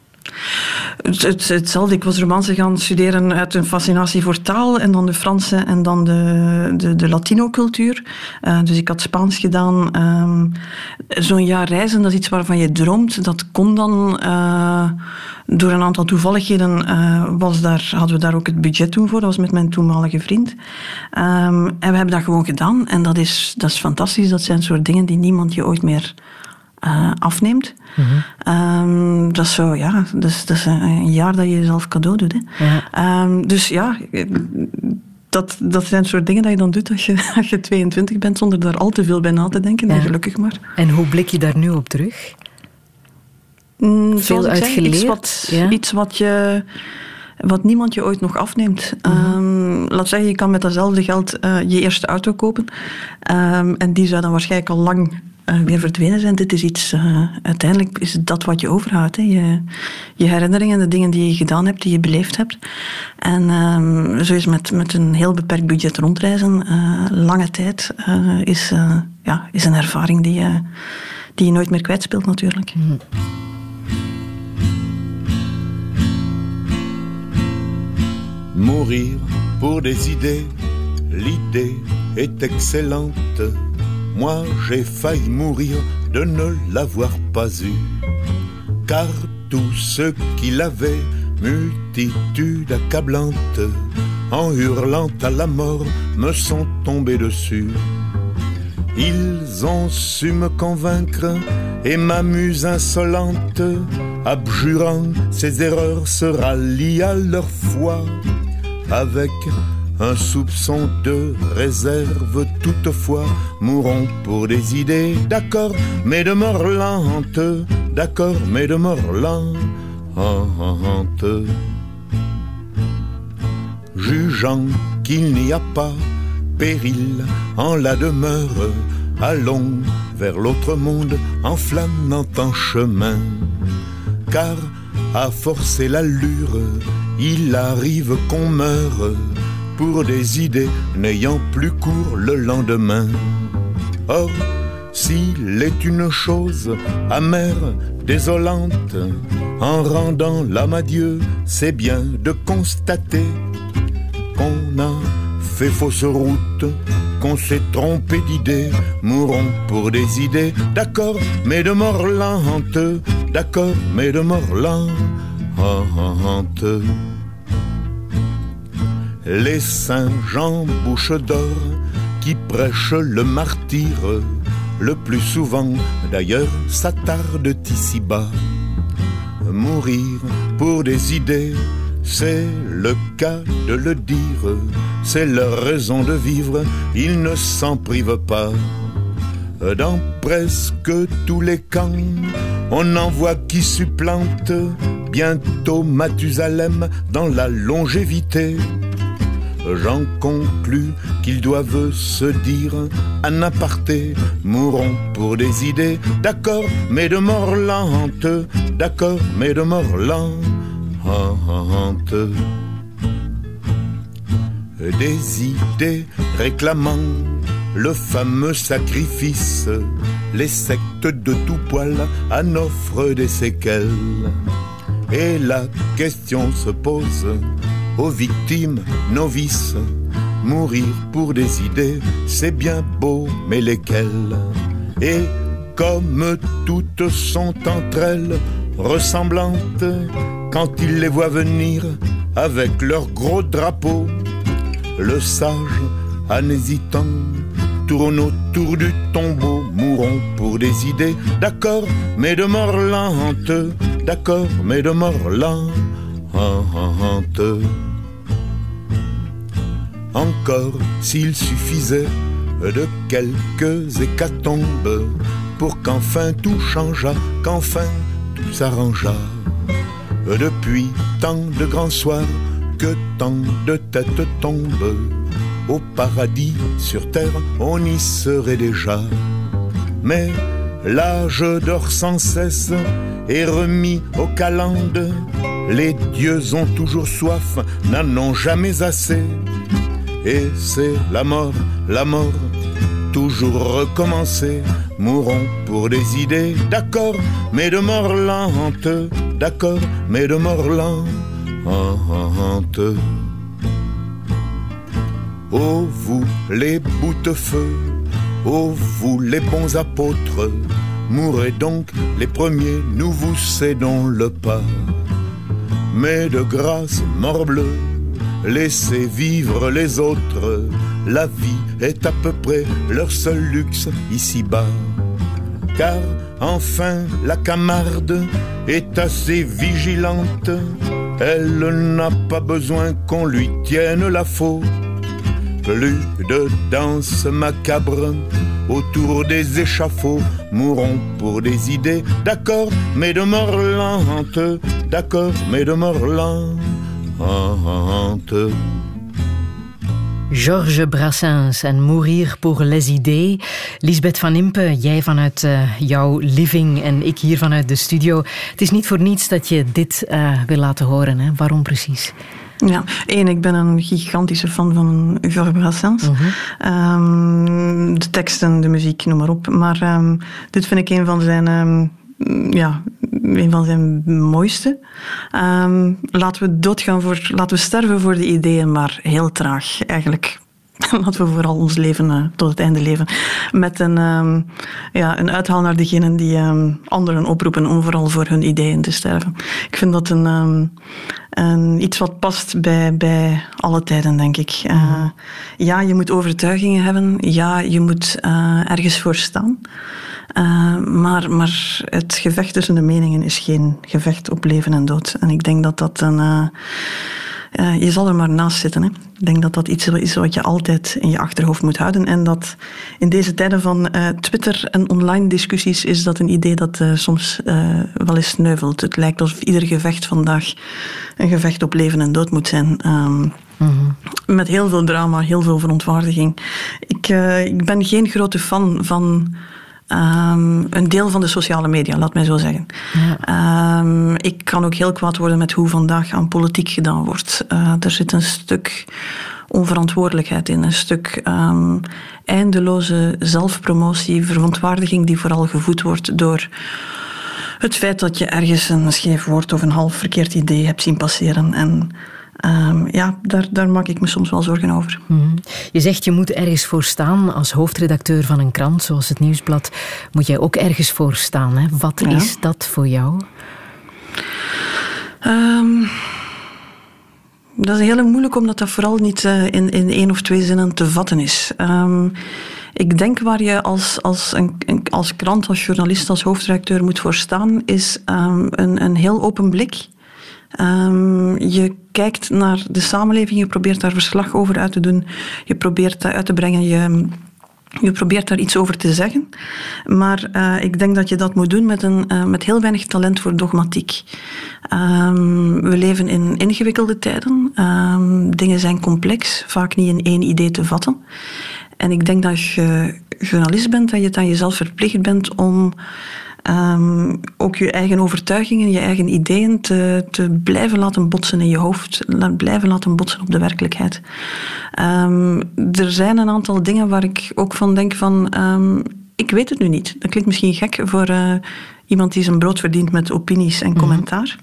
Speaker 3: Het, het, hetzelfde. Ik was Romaanse gaan studeren uit een fascinatie voor taal en dan de Franse en dan de, de, de Latino-cultuur. Uh, dus ik had Spaans gedaan. Um, zo'n jaar reizen, dat is iets waarvan je droomt. Dat kon dan uh, door een aantal toevalligheden. Uh, was daar, hadden we daar ook het budget toen voor. Dat was met mijn toenmalige vriend. Um, en we hebben dat gewoon gedaan. En dat is, dat is fantastisch. Dat zijn soort dingen die niemand je ooit meer Uh, afneemt. Mm-hmm. Um, dat is zo, ja, dat is, dat is een jaar dat je jezelf cadeau doet. Hè. Ja. Um, dus ja, dat, dat zijn soort dingen dat je dan doet als je, als je tweeëntwintig bent, zonder daar al te veel bij na te denken. Ja. En gelukkig maar.
Speaker 2: En hoe blik je daar nu op terug?
Speaker 3: Mm, veel uitgeleerd? Iets, wat, ja? iets wat je... Wat niemand je ooit nog afneemt. Mm-hmm. Um, laat zeggen, je kan met datzelfde geld uh, je eerste auto kopen. Um, en die zou dan waarschijnlijk al lang uh, weer verdwenen zijn. Dit is iets... Uh, uiteindelijk is het dat wat je overhoudt. Hè. Je, je herinneringen, de dingen die je gedaan hebt, die je beleefd hebt. En um, zo is met, met een heel beperkt budget rondreizen. Uh, lange tijd uh, is, uh, ja, is een ervaring die, uh, die je nooit meer kwijtspeelt natuurlijk. Mm.
Speaker 6: Mourir pour des idées, l'idée est excellente. Moi j'ai failli mourir de ne l'avoir pas eu. Car tous ceux qui l'avaient, multitude accablante, en hurlant à la mort, me sont tombés dessus. Ils ont su me convaincre et ma muse insolente, abjurant ses erreurs, se rallie à leur foi. Avec un soupçon de réserve toutefois, mourons pour des idées, d'accord, mais de mort lente, d'accord, mais de mort lente. Jugeant qu'il n'y a pas péril en la demeure, allons vers l'autre monde en flânant en chemin, car à forcer l'allure, il arrive qu'on meure pour des idées n'ayant plus cours le lendemain. Or, s'il est une chose amère, désolante, en rendant l'âme à Dieu, c'est bien de constater qu'on a fait fausse route, qu'on s'est trompé d'idées. Mourons pour des idées, d'accord, mais de mort lente, d'accord, mais de mort lente. Les saints Jean bouche d'or qui prêchent le martyre, le plus souvent d'ailleurs s'attardent ici-bas. Mourir pour des idées, c'est le cas de le dire, c'est leur raison de vivre, ils ne s'en privent pas. Dans presque tous les camps, on en voit qui supplante bientôt Mathusalem dans la longévité. J'en conclus qu'ils doivent se dire en aparté, mourons pour des idées, d'accord, mais de mort lente, d'accord, mais de mort lente. Des idées réclamant le fameux sacrifice, les sectes de tout poil en offrent des séquelles. Et la question se pose aux victimes novices, mourir pour des idées, c'est bien beau, mais lesquelles? Et comme toutes sont entre elles ressemblantes, quand ils les voient venir avec leur gros drapeau, le sage, en hésitant, tourne autour du tombeau. Mourons pour des idées, d'accord, mais de mort lente, d'accord, mais de mort lente. Encore s'il suffisait de quelques hécatombes pour qu'enfin tout changeât, qu'enfin tout s'arrangeât. Depuis tant de grands soirs que tant de têtes tombent, au paradis sur terre on y serait déjà. Mais l'âge dort sans cesse et remis aux calendes, les dieux ont toujours soif, n'en ont jamais assez. Et c'est la mort, la mort, toujours recommencer. Mourons pour des idées, d'accord, mais de mort lente, d'accord, mais de mort lente. Oh vous les boutefeux, oh vous les bons apôtres, mourrez donc les premiers, nous vous cédons le pas. Mais de grâce, morbleu, laissez vivre les autres, la vie est à peu près leur seul luxe ici-bas. Car enfin la Camarde est assez vigilante, elle n'a pas besoin qu'on lui tienne la faute. Plus de danse macabre autour des échafauds, mourons pour des idées, d'accord, mais de mort lente, d'accord, mais de mort lente.
Speaker 2: Georges Brassens en Mourir pour les idées. Lisbeth van Impe, jij vanuit uh, jouw living en ik hier vanuit de studio. Het is niet voor niets dat je dit uh, wil laten horen. Hè? Waarom precies?
Speaker 3: Ja, één, ik ben een gigantische fan van Georges Brassens. Uh-huh. Um, de teksten, de muziek, noem maar op. Maar um, dit vind ik een van zijn... Um, ja, een van zijn mooiste. Um, laten we doodgaan voor... Laten we sterven voor de ideeën, maar heel traag, eigenlijk. Laten we vooral ons leven uh, tot het einde leven. Met een, um, ja, een uithaal naar degenen die um, anderen oproepen om vooral voor hun ideeën te sterven. Ik vind dat een, um, een, iets wat past bij, bij alle tijden, denk ik. Uh, ja, je moet overtuigingen hebben. Ja, je moet uh, ergens voor staan. Uh, maar, maar het gevecht tussen de meningen is geen gevecht op leven en dood. En ik denk dat dat een... Uh, uh, je zal er maar naast zitten. Hè. Ik denk dat dat iets is wat je altijd in je achterhoofd moet houden. En dat in deze tijden van uh, Twitter en online discussies is dat een idee dat uh, soms uh, wel eens sneuvelt. Het lijkt alsof ieder gevecht vandaag een gevecht op leven en dood moet zijn. Um, Mm-hmm. Met heel veel drama, heel veel verontwaardiging. Ik, uh, ik ben geen grote fan van... Um, een deel van de sociale media, laat mij zo zeggen. Ja. Um, ik kan ook heel kwaad worden met hoe vandaag aan politiek gedaan wordt. Uh, er zit een stuk onverantwoordelijkheid in, een stuk um, eindeloze zelfpromotie, verontwaardiging die vooral gevoed wordt door het feit dat je ergens een scheef woord of een half verkeerd idee hebt zien passeren. En Um, ja, daar, daar maak ik me soms wel zorgen over.
Speaker 2: Mm-hmm. Je zegt je moet ergens voor staan. Als hoofdredacteur van een krant zoals het Nieuwsblad moet jij ook ergens voor staan. Hè? Wat ja. is dat voor jou?
Speaker 3: Um, dat is heel moeilijk omdat dat vooral niet uh, in, in één of twee zinnen te vatten is. Um, ik denk waar je als, als, een, als krant, als journalist, als hoofdredacteur moet voor staan is um, een, een heel open blik. Um, je kijkt naar de samenleving, je probeert daar verslag over uit te doen, je probeert dat uit te brengen, je... Je probeert daar iets over te zeggen, maar uh, ik denk dat je dat moet doen met, een, uh, met heel weinig talent voor dogmatiek. Um, we leven in ingewikkelde tijden. Um, dingen zijn complex, vaak niet in één idee te vatten. En ik denk dat als je journalist bent, dat je het aan jezelf verplicht bent om um, ook je eigen overtuigingen, je eigen ideeën te, te blijven laten botsen in je hoofd, blijven laten botsen op de werkelijkheid. Um, er zijn een aantal dingen waar ik ook van denk van, um, ik weet het nu niet. Dat klinkt misschien gek voor uh, iemand die zijn brood verdient met opinies en commentaar.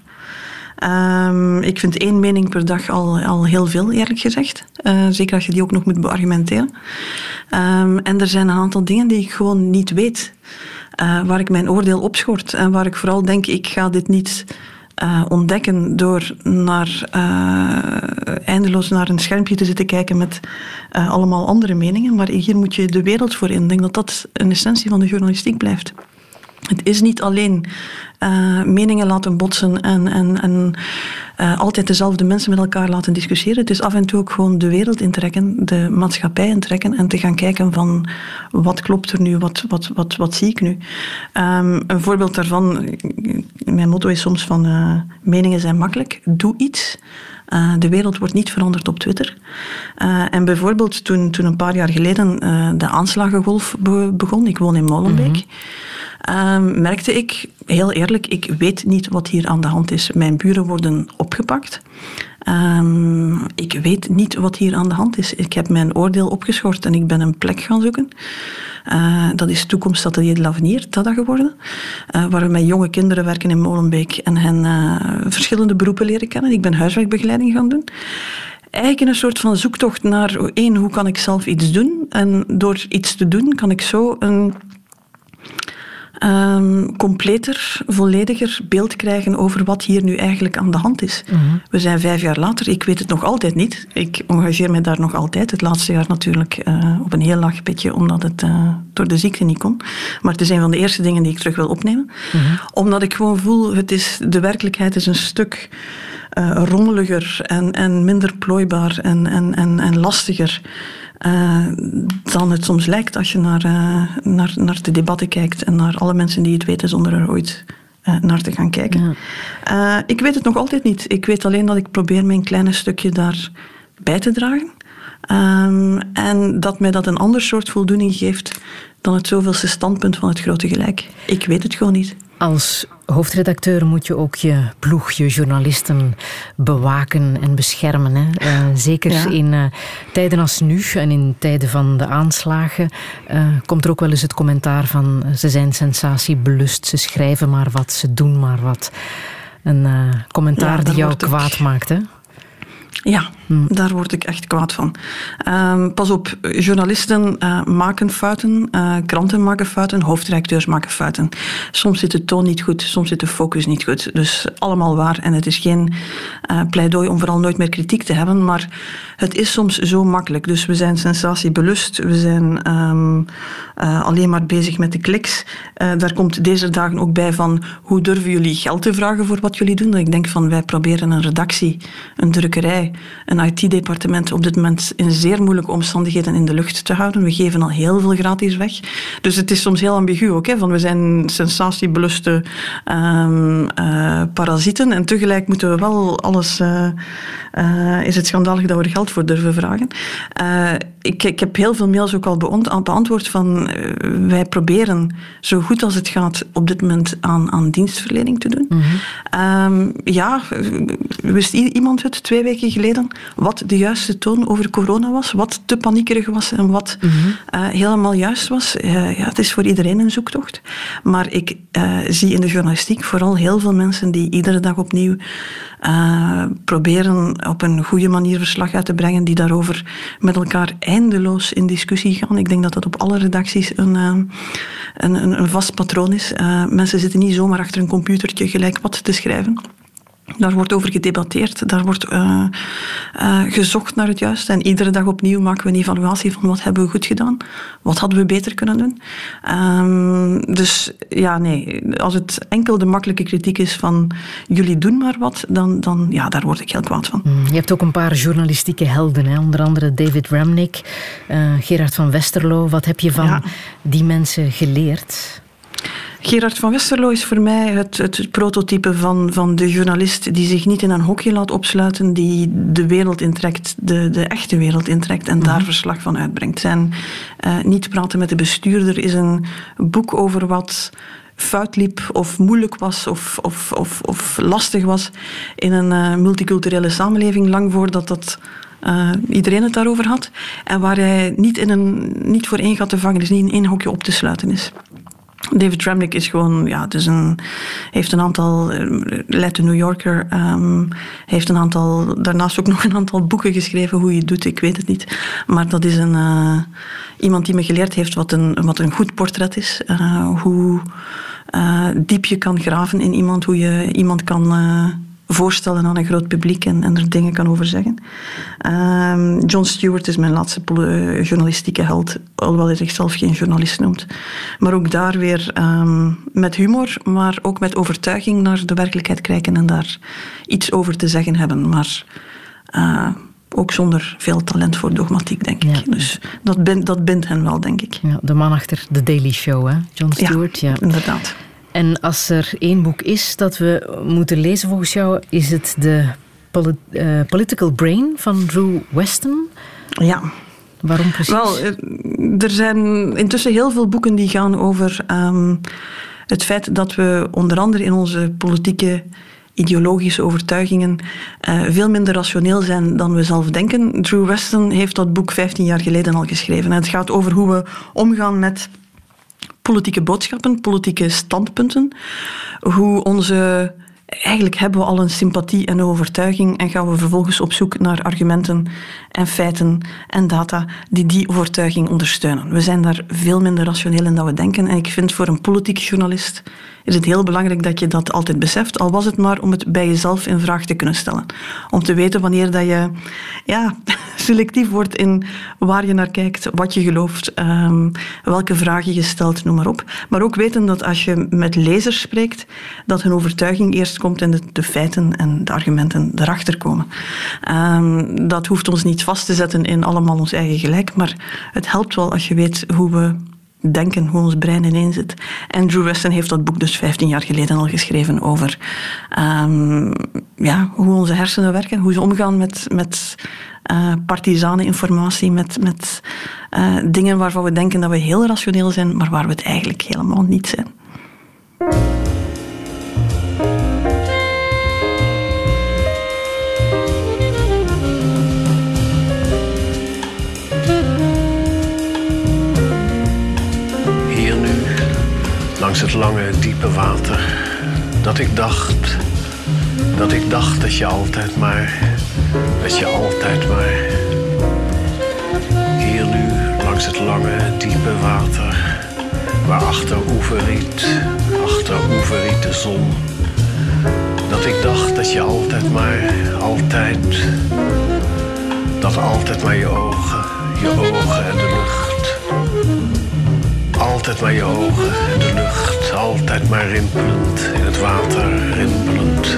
Speaker 3: Um, ik vind één mening per dag al, al heel veel, eerlijk gezegd. Uh, zeker als je die ook nog moet beargumenteren. Um, en er zijn een aantal dingen die ik gewoon niet weet. Uh, waar ik mijn oordeel op schort. En waar ik vooral denk, ik ga dit niet uh, ontdekken door naar, uh, eindeloos naar een schermpje te zitten kijken met uh, allemaal andere meningen. Maar hier moet je de wereld voor in. Ik denk dat dat een essentie van de journalistiek blijft. Het is niet alleen uh, meningen laten botsen en, en, en uh, altijd dezelfde mensen met elkaar laten discussiëren. Het is af en toe ook gewoon de wereld intrekken, de maatschappij intrekken en te gaan kijken van wat klopt er nu, wat, wat, wat, wat zie ik nu. Um, een voorbeeld daarvan, mijn motto is soms van uh, meningen zijn makkelijk, doe iets. Uh, de wereld wordt niet veranderd op Twitter. Uh, en bijvoorbeeld toen, toen een paar jaar geleden uh, de aanslagengolf be- begon, ik woon in Molenbeek, mm-hmm. Um, merkte ik, heel eerlijk, ik weet niet wat hier aan de hand is. Mijn buren worden opgepakt. Um, ik weet niet wat hier aan de hand is. Ik heb mijn oordeel opgeschort en ik ben een plek gaan zoeken. Uh, dat is Toekomstatelier de L'Avenir, Tada geworden. Uh, waar we met jonge kinderen werken in Molenbeek en hen uh, verschillende beroepen leren kennen. Ik ben huiswerkbegeleiding gaan doen. Eigenlijk in een soort van zoektocht naar, één, hoe kan ik zelf iets doen? En door iets te doen kan ik zo een Um, completer, vollediger beeld krijgen over wat hier nu eigenlijk aan de hand is. Mm-hmm. We zijn vijf jaar later, ik weet het nog altijd niet. Ik engageer me daar nog altijd. Het laatste jaar natuurlijk uh, op een heel laag pitje, omdat het uh, door de ziekte niet kon. Maar het is een van de eerste dingen die ik terug wil opnemen. Mm-hmm. Omdat ik gewoon voel, het is, de werkelijkheid is een stuk uh, rommeliger en, en minder plooibaar en, en, en, en lastiger Uh, dan het soms lijkt als je naar, uh, naar, naar de debatten kijkt en naar alle mensen die het weten zonder er ooit uh, naar te gaan kijken. Ja. Uh, ik weet het nog altijd niet. Ik weet alleen dat ik probeer mijn kleine stukje daar bij te dragen. Um, en dat mij dat een ander soort voldoening geeft dan het zoveelste standpunt van het grote gelijk. Ik weet het gewoon niet.
Speaker 2: Als hoofdredacteur moet je ook je ploeg, je journalisten bewaken en beschermen. Hè? Uh, zeker ja. in uh, tijden als nu en in tijden van de aanslagen uh, komt er ook wel eens het commentaar van uh, ze zijn sensatiebelust, ze schrijven maar wat, ze doen maar wat. Een uh, commentaar ja, die jou kwaad ik... maakt, hè?
Speaker 3: Ja, hmm. daar word ik echt kwaad van. Um, pas op, journalisten uh, maken fouten, uh, kranten maken fouten, hoofdredacteurs maken fouten. Soms zit de toon niet goed, soms zit de focus niet goed. Dus allemaal waar. En het is geen uh, pleidooi om vooral nooit meer kritiek te hebben, maar het is soms zo makkelijk. Dus we zijn sensatiebelust, we zijn um, uh, alleen maar bezig met de kliks. Uh, daar komt deze dagen ook bij van, hoe durven jullie geld te vragen voor wat jullie doen? Dat ik denk van, wij proberen een redactie, een drukkerij, een I T-departement op dit moment in zeer moeilijke omstandigheden in de lucht te houden. We geven al heel veel gratis weg. Dus het is soms heel ambigu ook. Hè, van we zijn sensatiebeluste um, uh, parasieten en tegelijk moeten we wel alles... Uh, uh, is het schandalig dat we er geld voor durven vragen. Uh, ik, ik heb heel veel mails ook al beont- beantwoord van uh, wij proberen zo goed als het gaat op dit moment aan, aan dienstverlening te doen. Mm-hmm. Um, ja, wist iemand het twee weken geleden wat de juiste toon over corona was, wat te paniekerig was en wat mm-hmm. uh, helemaal juist was. Uh, ja, het is voor iedereen een zoektocht. Maar ik uh, zie in de journalistiek vooral heel veel mensen die iedere dag opnieuw uh, proberen op een goede manier verslag uit te brengen, die daarover met elkaar eindeloos in discussie gaan. Ik denk dat dat op alle redacties een, uh, een, een, een vast patroon is. Uh, mensen zitten niet zomaar achter een computertje gelijk wat te schrijven. Daar wordt over gedebatteerd, daar wordt uh, uh, gezocht naar het juiste. En iedere dag opnieuw maken we een evaluatie van wat hebben we goed gedaan, wat hadden we beter kunnen doen. Um, dus ja, nee, als het enkel de makkelijke kritiek is van jullie doen maar wat, dan, dan ja, daar word ik heel kwaad van.
Speaker 2: Je hebt ook een paar journalistieke helden, hè? Onder andere David Remnick, uh, Gerard van Westerlo. Wat heb je van ja. die mensen geleerd?
Speaker 3: Gerard van Westerlo is voor mij het, het prototype van, van de journalist die zich niet in een hokje laat opsluiten, die de wereld intrekt, de, de echte wereld intrekt en daar verslag van uitbrengt. Zijn uh, Niet praten met de bestuurder is een boek over wat fout liep of moeilijk was of, of, of, of lastig was in een uh, multiculturele samenleving, lang voordat dat Uh, iedereen het daarover had. En waar hij niet, in een, niet voor één gat te vangen is, niet in één hokje op te sluiten is. David Remnick is gewoon, ja, dus een, heeft een aantal, leidt de New Yorker, um, heeft een aantal, daarnaast ook nog een aantal boeken geschreven, hoe je het doet, ik weet het niet. Maar dat is een, uh, iemand die me geleerd heeft wat een, wat een goed portret is. Uh, hoe uh, diep je kan graven in iemand, hoe je iemand kan Uh, voorstellen aan een groot publiek en, en er dingen kan over zeggen. Um, Jon Stewart is mijn laatste pol- journalistieke held, alhoewel hij zichzelf geen journalist noemt. Maar ook daar weer um, met humor, maar ook met overtuiging naar de werkelijkheid kijken en daar iets over te zeggen hebben. Maar uh, ook zonder veel talent voor dogmatiek, denk ik. Ja. Dus dat, bind, dat bindt hen wel, denk ik.
Speaker 2: Ja, de man achter The Daily Show, hè? Jon Stewart.
Speaker 3: Ja,
Speaker 2: ja,
Speaker 3: inderdaad.
Speaker 2: En als er één boek is dat we moeten lezen volgens jou, is het de Poli- uh, Political Brain van Drew Weston.
Speaker 3: Ja.
Speaker 2: Waarom precies?
Speaker 3: Wel, er zijn intussen heel veel boeken die gaan over um, het feit dat we onder andere in onze politieke ideologische overtuigingen uh, veel minder rationeel zijn dan we zelf denken. Drew Weston heeft dat boek vijftien jaar geleden al geschreven. En het gaat over hoe we omgaan met politieke boodschappen, politieke standpunten. Hoe onze... Eigenlijk hebben we al een sympathie en een overtuiging en gaan we vervolgens op zoek naar argumenten en feiten en data die die overtuiging ondersteunen. We zijn daar veel minder rationeel in dan we denken. En ik vind voor een politiek journalist is het heel belangrijk dat je dat altijd beseft. Al was het maar om het bij jezelf in vraag te kunnen stellen. Om te weten wanneer dat je ja, selectief wordt in waar je naar kijkt, wat je gelooft, um, welke vragen je stelt, noem maar op. Maar ook weten dat als je met lezers spreekt, dat hun overtuiging eerst komt en de, de feiten en de argumenten erachter komen. Um, dat hoeft ons niet vast te zetten in allemaal ons eigen gelijk, maar het helpt wel als je weet hoe we denken, hoe ons brein ineen zit. En Drew Weston heeft dat boek dus vijftien jaar geleden al geschreven over um, ja, hoe onze hersenen werken, hoe ze omgaan met, met uh, partisane informatie, met, met uh, dingen waarvan we denken dat we heel rationeel zijn, maar waar we het eigenlijk helemaal niet zijn.
Speaker 7: Langs het lange, diepe water, dat ik dacht, dat ik dacht dat je altijd maar, dat je altijd maar. Hier nu, langs het lange, diepe water, waar achter oeverriet, achter oeverriet de zon, dat ik dacht dat je altijd maar, altijd, dat altijd maar je ogen, je ogen en de lucht. Altijd maar je ogen en de lucht, altijd maar rimpelend, in het water rimpelend.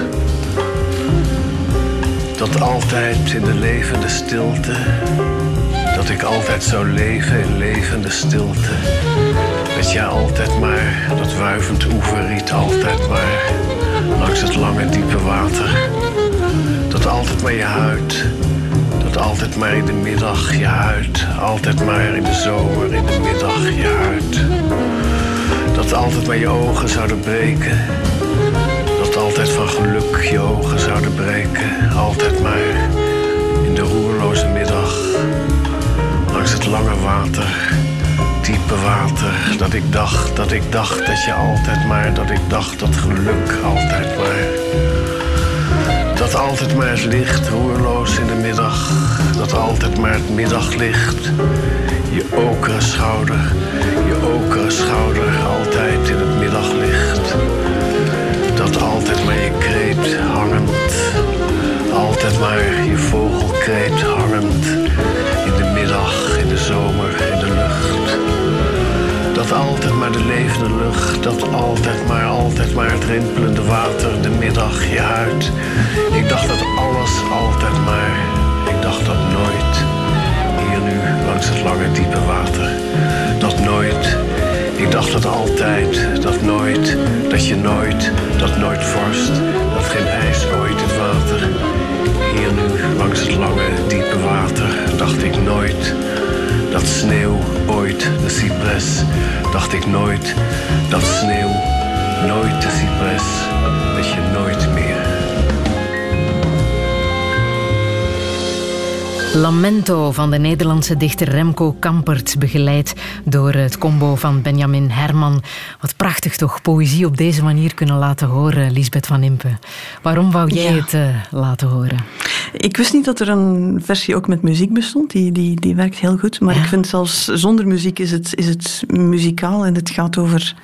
Speaker 7: Dat altijd in de levende stilte, dat ik altijd zou leven in levende stilte. Dat jij altijd maar, dat wuivend oeverriet, altijd maar, langs het lange diepe water. Dat altijd maar je huid, dat altijd maar in de middag je huid, altijd maar in de zomer in de middag je huid. Dat altijd maar je ogen zouden breken, dat altijd van geluk je ogen zouden breken, altijd maar in de roerloze middag, langs het lange water, diepe water, dat ik dacht, dat ik dacht dat je altijd maar, dat ik dacht dat geluk altijd maar. Dat altijd maar het licht, roerloos in de middag. Dat altijd maar het middaglicht. Je okere schouder, je okere schouder, altijd in het middaglicht. Dat altijd maar je kreet, hangend, Altijd maar je vogelkreet hangend. In de middag, in de zomer, in de lucht. Dat altijd maar de levende lucht. Dat altijd maar, altijd maar het rimpelende water. De middag, je huid. Ik dacht dat alles altijd maar. Ik dacht dat nooit. Hier nu, langs het lange diepe water. Dat nooit. Ik dacht dat altijd, dat nooit, dat je nooit, dat nooit vorst, dat geen ijs ooit het water. Hier nu, langs het lange, diepe water, dacht ik nooit, dat sneeuw ooit de cypres, dacht ik nooit, dat sneeuw nooit de cypres, dat je nooit meer.
Speaker 2: Lamento van de Nederlandse dichter Remco Kampert, begeleid door het combo van Benjamin Herman. Wat prachtig toch, poëzie op deze manier kunnen laten horen, Liesbeth van Impe. Waarom wou jij ja. het uh, laten horen?
Speaker 3: Ik wist niet dat er een versie ook met muziek bestond. Die, die, die werkt heel goed. Maar ja. ik vind zelfs zonder muziek is het, is het muzikaal. En het gaat over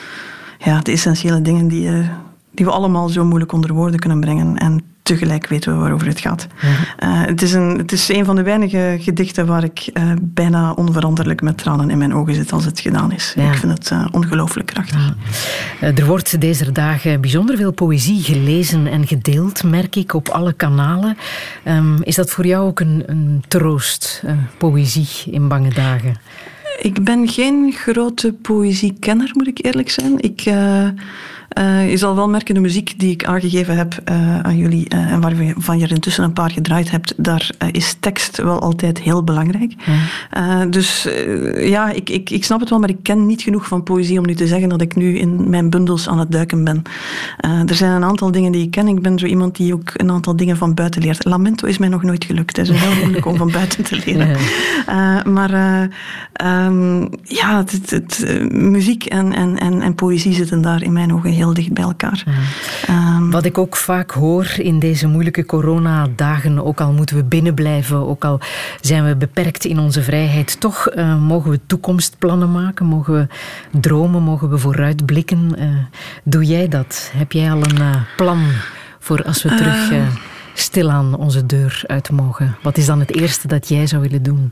Speaker 3: ja, de essentiële dingen die, uh, die we allemaal zo moeilijk onder woorden kunnen brengen. En tegelijk weten we waarover het gaat. Ja. Uh, het, is een, het is een van de weinige gedichten waar ik uh, bijna onveranderlijk met tranen in mijn ogen zit als het gedaan is. Ja. Ik vind het uh, ongelooflijk krachtig.
Speaker 2: Ja. Uh, er wordt deze dagen bijzonder veel poëzie gelezen en gedeeld, merk ik, op alle kanalen. Um, is dat voor jou ook een, een troost, uh, poëzie in bange dagen?
Speaker 3: Ik ben geen grote poëziekenner, moet ik eerlijk zijn. Ik... Uh, Uh, je zal wel merken, de muziek die ik aangegeven heb uh, aan jullie uh, en waarvan je er intussen een paar gedraaid hebt, daar uh, is tekst wel altijd heel belangrijk. Ja. Uh, dus uh, ja, ik, ik, ik snap het wel, maar ik ken niet genoeg van poëzie om nu te zeggen dat ik nu in mijn bundels aan het duiken ben. Uh, er zijn een aantal dingen die ik ken. Ik ben zo iemand die ook een aantal dingen van buiten leert. Lamento is mij nog nooit gelukt. Het is heel moeilijk om van buiten te leren. Ja. Uh, maar uh, um, ja, het, het, het, muziek en, en, en, en poëzie zitten daar in mijn ogen heel dicht bij elkaar. Ja. Um,
Speaker 2: Wat ik ook vaak hoor in deze moeilijke coronadagen, ook al moeten we binnenblijven, ook al zijn we beperkt in onze vrijheid, toch uh, mogen we toekomstplannen maken, mogen we dromen, mogen we vooruitblikken. Uh, doe jij dat? Heb jij al een uh, plan voor als we terug uh, stilaan onze deur uit mogen? Wat is dan het eerste dat jij zou willen doen?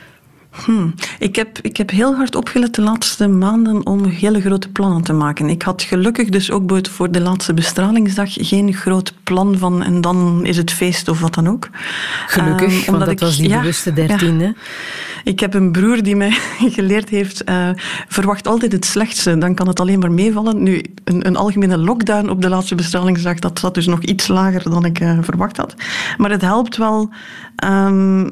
Speaker 3: Hmm. Ik, heb, ik heb heel hard opgelet de laatste maanden om hele grote plannen te maken. Ik had gelukkig dus ook voor de laatste bestralingsdag geen groot plan van en dan is het feest of wat dan ook.
Speaker 2: Gelukkig, um, want dat ik, was die ja, bewuste dertiende. Ja.
Speaker 3: Ik heb een broer die mij geleerd heeft, uh, verwacht altijd het slechtste, dan kan het alleen maar meevallen. Nu, een, een algemene lockdown op de laatste bestralingsdag, dat zat dus nog iets lager dan ik uh, verwacht had. Maar het helpt wel. Um,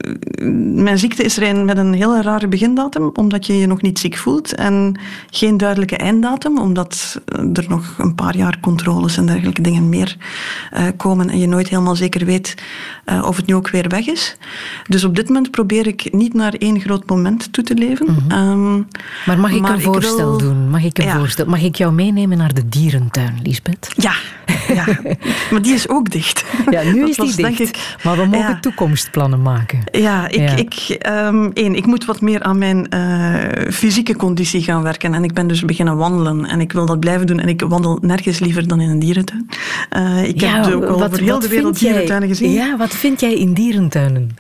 Speaker 3: mijn ziekte is er een met een hele rare begindatum, omdat je je nog niet ziek voelt. En geen duidelijke einddatum, omdat er nog een paar jaar controles en dergelijke dingen meer uh, komen en je nooit helemaal zeker weet uh, of het nu ook weer weg is. Dus op dit moment probeer ik niet naar één groot moment toe te leven. Mm-hmm. Um,
Speaker 2: maar mag ik
Speaker 3: maar
Speaker 2: een voorstel
Speaker 3: wil...
Speaker 2: doen? Mag ik een
Speaker 3: ja.
Speaker 2: voorstel? Mag ik jou meenemen naar de dierentuin, Liesbeth?
Speaker 3: Ja, ja. Maar die is ook dicht.
Speaker 2: Ja, nu
Speaker 3: dat
Speaker 2: is die
Speaker 3: was,
Speaker 2: dicht.
Speaker 3: Ik...
Speaker 2: Maar we mogen
Speaker 3: ja.
Speaker 2: toekomstplannen maken.
Speaker 3: Ja, ik, ja. ik, um, één, ik moet wat meer aan mijn uh, fysieke conditie gaan werken. En ik ben dus beginnen wandelen. En ik wil dat blijven doen. En ik wandel nergens liever dan in een dierentuin. Uh, ik
Speaker 2: ja,
Speaker 3: heb ook al
Speaker 2: wat,
Speaker 3: over heel de wereld
Speaker 2: jij,
Speaker 3: dierentuinen gezien.
Speaker 2: Ja, wat vind jij in dierentuinen?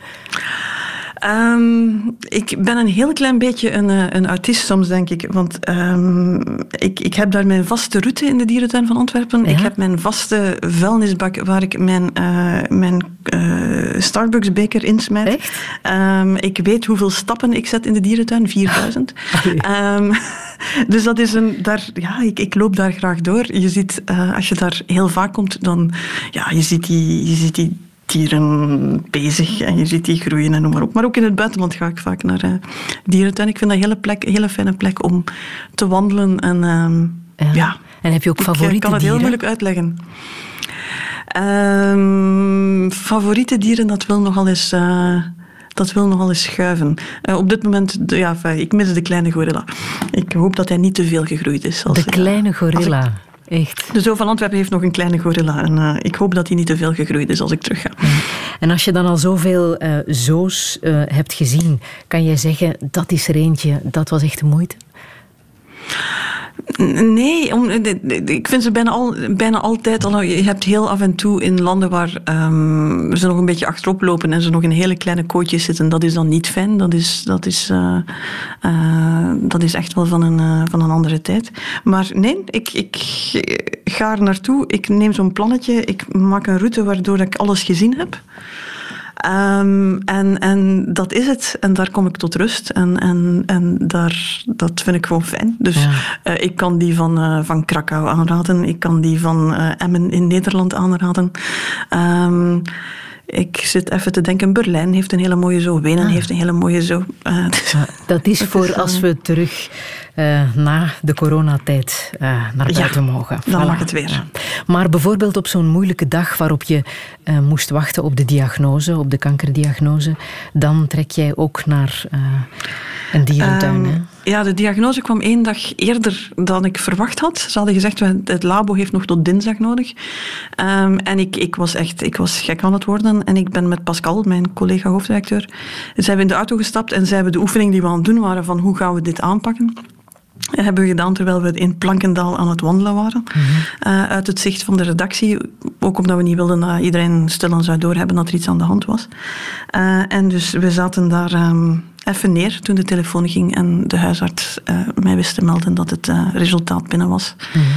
Speaker 3: Um, ik ben een heel klein beetje een, een autist soms, denk ik. Want um, ik, ik heb daar mijn vaste route in de dierentuin van Antwerpen. Ja. Ik heb mijn vaste vuilnisbak waar ik mijn, uh, mijn uh, Starbucks-beker insmijt.
Speaker 2: Echt?
Speaker 3: Um, ik weet hoeveel stappen ik zet in de dierentuin. vierduizend. um, dus dat is een... Daar, ja, ik, ik loop daar graag door. Je ziet, uh, als je daar heel vaak komt, dan... Ja, je ziet die... Je ziet die dieren bezig en je ziet die groeien en noem maar op. Maar ook in het buitenland ga ik vaak naar uh, dierentuin. Ik vind dat een hele, plek, een hele fijne plek om te wandelen. En, um, ja. ja.
Speaker 2: En heb je ook favoriete dieren?
Speaker 3: Ik kan het heel moeilijk uitleggen. Um, favoriete dieren, dat wil nogal eens... Uh, Dat wil nogal eens schuiven. Uh, op dit moment, ja, ik mis de kleine gorilla. Ik hoop dat hij niet te veel gegroeid is. Als,
Speaker 2: de kleine gorilla? Ik, echt?
Speaker 3: De Zoo van Antwerpen heeft nog een kleine gorilla. En uh, ik hoop dat hij niet te veel gegroeid is als ik terug ga.
Speaker 2: En als je dan al zoveel uh, zoos uh, hebt gezien, kan jij zeggen, dat is er eentje, dat was echt de moeite?
Speaker 3: Nee, om, ik vind ze bijna, al, bijna altijd al. Je hebt heel af en toe in landen waar um, ze nog een beetje achterop lopen en ze nog in hele kleine kootjes zitten. Dat is dan niet fijn. Dat is, dat is, uh, uh, dat is echt wel van een, uh, van een andere tijd. Maar nee, ik, ik ga er naartoe. Ik neem zo'n plannetje. Ik maak een route waardoor ik alles gezien heb. Um, en, en dat is het. En daar kom ik tot rust. En, en, en daar, dat vind ik gewoon fijn. Dus ja. uh, ik kan die van, uh, van Krakau aanraden. Ik kan die van uh, Emmen in Nederland aanraden. Um, ik zit even te denken, Berlijn heeft een hele mooie zo. Wenen ah. heeft een hele mooie zo. Uh, dus,
Speaker 2: ja, dat is voor is, als we terug uh, na de coronatijd uh, naar buiten
Speaker 3: ja,
Speaker 2: mogen.
Speaker 3: Dan
Speaker 2: voilà.
Speaker 3: mag het weer. Ja.
Speaker 2: Maar bijvoorbeeld op zo'n moeilijke dag waarop je uh, moest wachten op de diagnose, op de kankerdiagnose, dan trek jij ook naar uh, een dierentuin. Um, hè?
Speaker 3: Ja, de diagnose kwam één dag eerder dan ik verwacht had. Ze hadden gezegd, het labo heeft nog tot dinsdag nodig. Um, en ik, ik was echt ik was gek aan het worden. En ik ben met Pascal, mijn collega hoofdredacteur, zijn we in de auto gestapt en zijn we de oefening die we aan het doen waren van hoe gaan we dit aanpakken. Dat hebben we gedaan terwijl we in Plankendaal aan het wandelen waren. Mm-hmm. Uh, uit het zicht van de redactie. Ook omdat we niet wilden dat iedereen stilaan zou doorhebben dat er iets aan de hand was. Uh, en dus we zaten daar um, even neer toen de telefoon ging en de huisarts uh, mij wist te melden dat het uh, resultaat binnen was. Mm-hmm.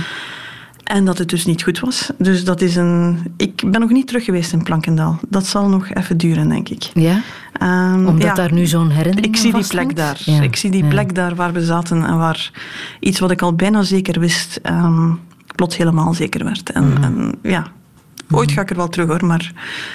Speaker 3: En dat het dus niet goed was. Dus dat is een... Ik ben nog niet terug geweest in Plankendaal. Dat zal nog even duren, denk ik.
Speaker 2: Ja? Um, Omdat ja, daar nu zo'n herinnering
Speaker 3: Ik zie die
Speaker 2: vasthangt?
Speaker 3: plek daar.
Speaker 2: Ja.
Speaker 3: Ik zie die ja. plek daar waar we zaten en waar iets wat ik al bijna zeker wist, um, plots helemaal zeker werd. En, mm-hmm. en ja, ooit ga ik er wel terug hoor, maar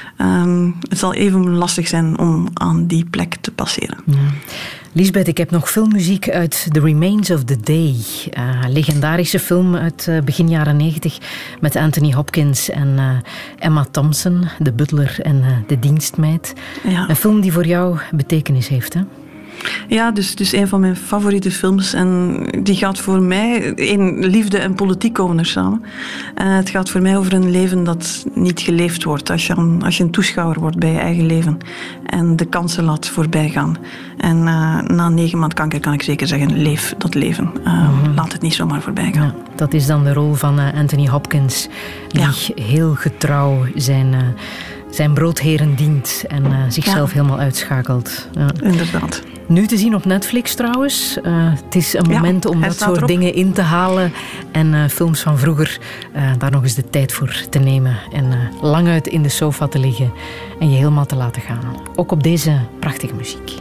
Speaker 3: um, het zal even lastig zijn om aan die plek te passeren.
Speaker 2: Ja. Lisbeth, ik heb nog veel muziek uit The Remains of the Day. Uh, legendarische film uit uh, begin jaren negentig met Anthony Hopkins en uh, Emma Thompson, de butler en uh, de dienstmeid. Ja. Een film die voor jou betekenis heeft, hè?
Speaker 3: Ja, dus, dus een van mijn favoriete films. En die gaat voor mij... In liefde en politiek komen er samen. Uh, het gaat voor mij over een leven dat niet geleefd wordt. Als je, een, als je een toeschouwer wordt bij je eigen leven. En de kansen laat voorbij gaan. En uh, na negen maanden kanker kan ik zeker zeggen, leef dat leven. Uh, mm-hmm. Laat het niet zomaar voorbij gaan. Ja,
Speaker 2: dat is dan de rol van uh, Anthony Hopkins. Die ja. heel getrouw zijn... Uh, zijn broodheren dient en uh, zichzelf ja. helemaal uitschakelt. Ja.
Speaker 3: Inderdaad.
Speaker 2: Nu te zien op Netflix trouwens. Uh, het is een moment ja, om dat soort erop. dingen in te halen en uh, films van vroeger uh, daar nog eens de tijd voor te nemen en uh, lang uit in de sofa te liggen en je helemaal te laten gaan. Ook op deze prachtige muziek.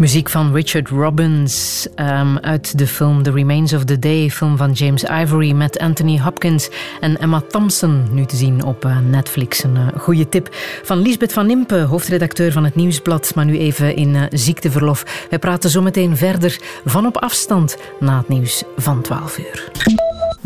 Speaker 2: Muziek van Richard Robbins um, uit de film The Remains of the Day, film van James Ivory met Anthony Hopkins en Emma Thompson, nu te zien op uh, Netflix. Een uh, goede tip van Liesbeth van Impe, hoofdredacteur van het Nieuwsblad, maar nu even in uh, ziekteverlof. Wij praten zometeen verder van op afstand na het nieuws van twaalf uur.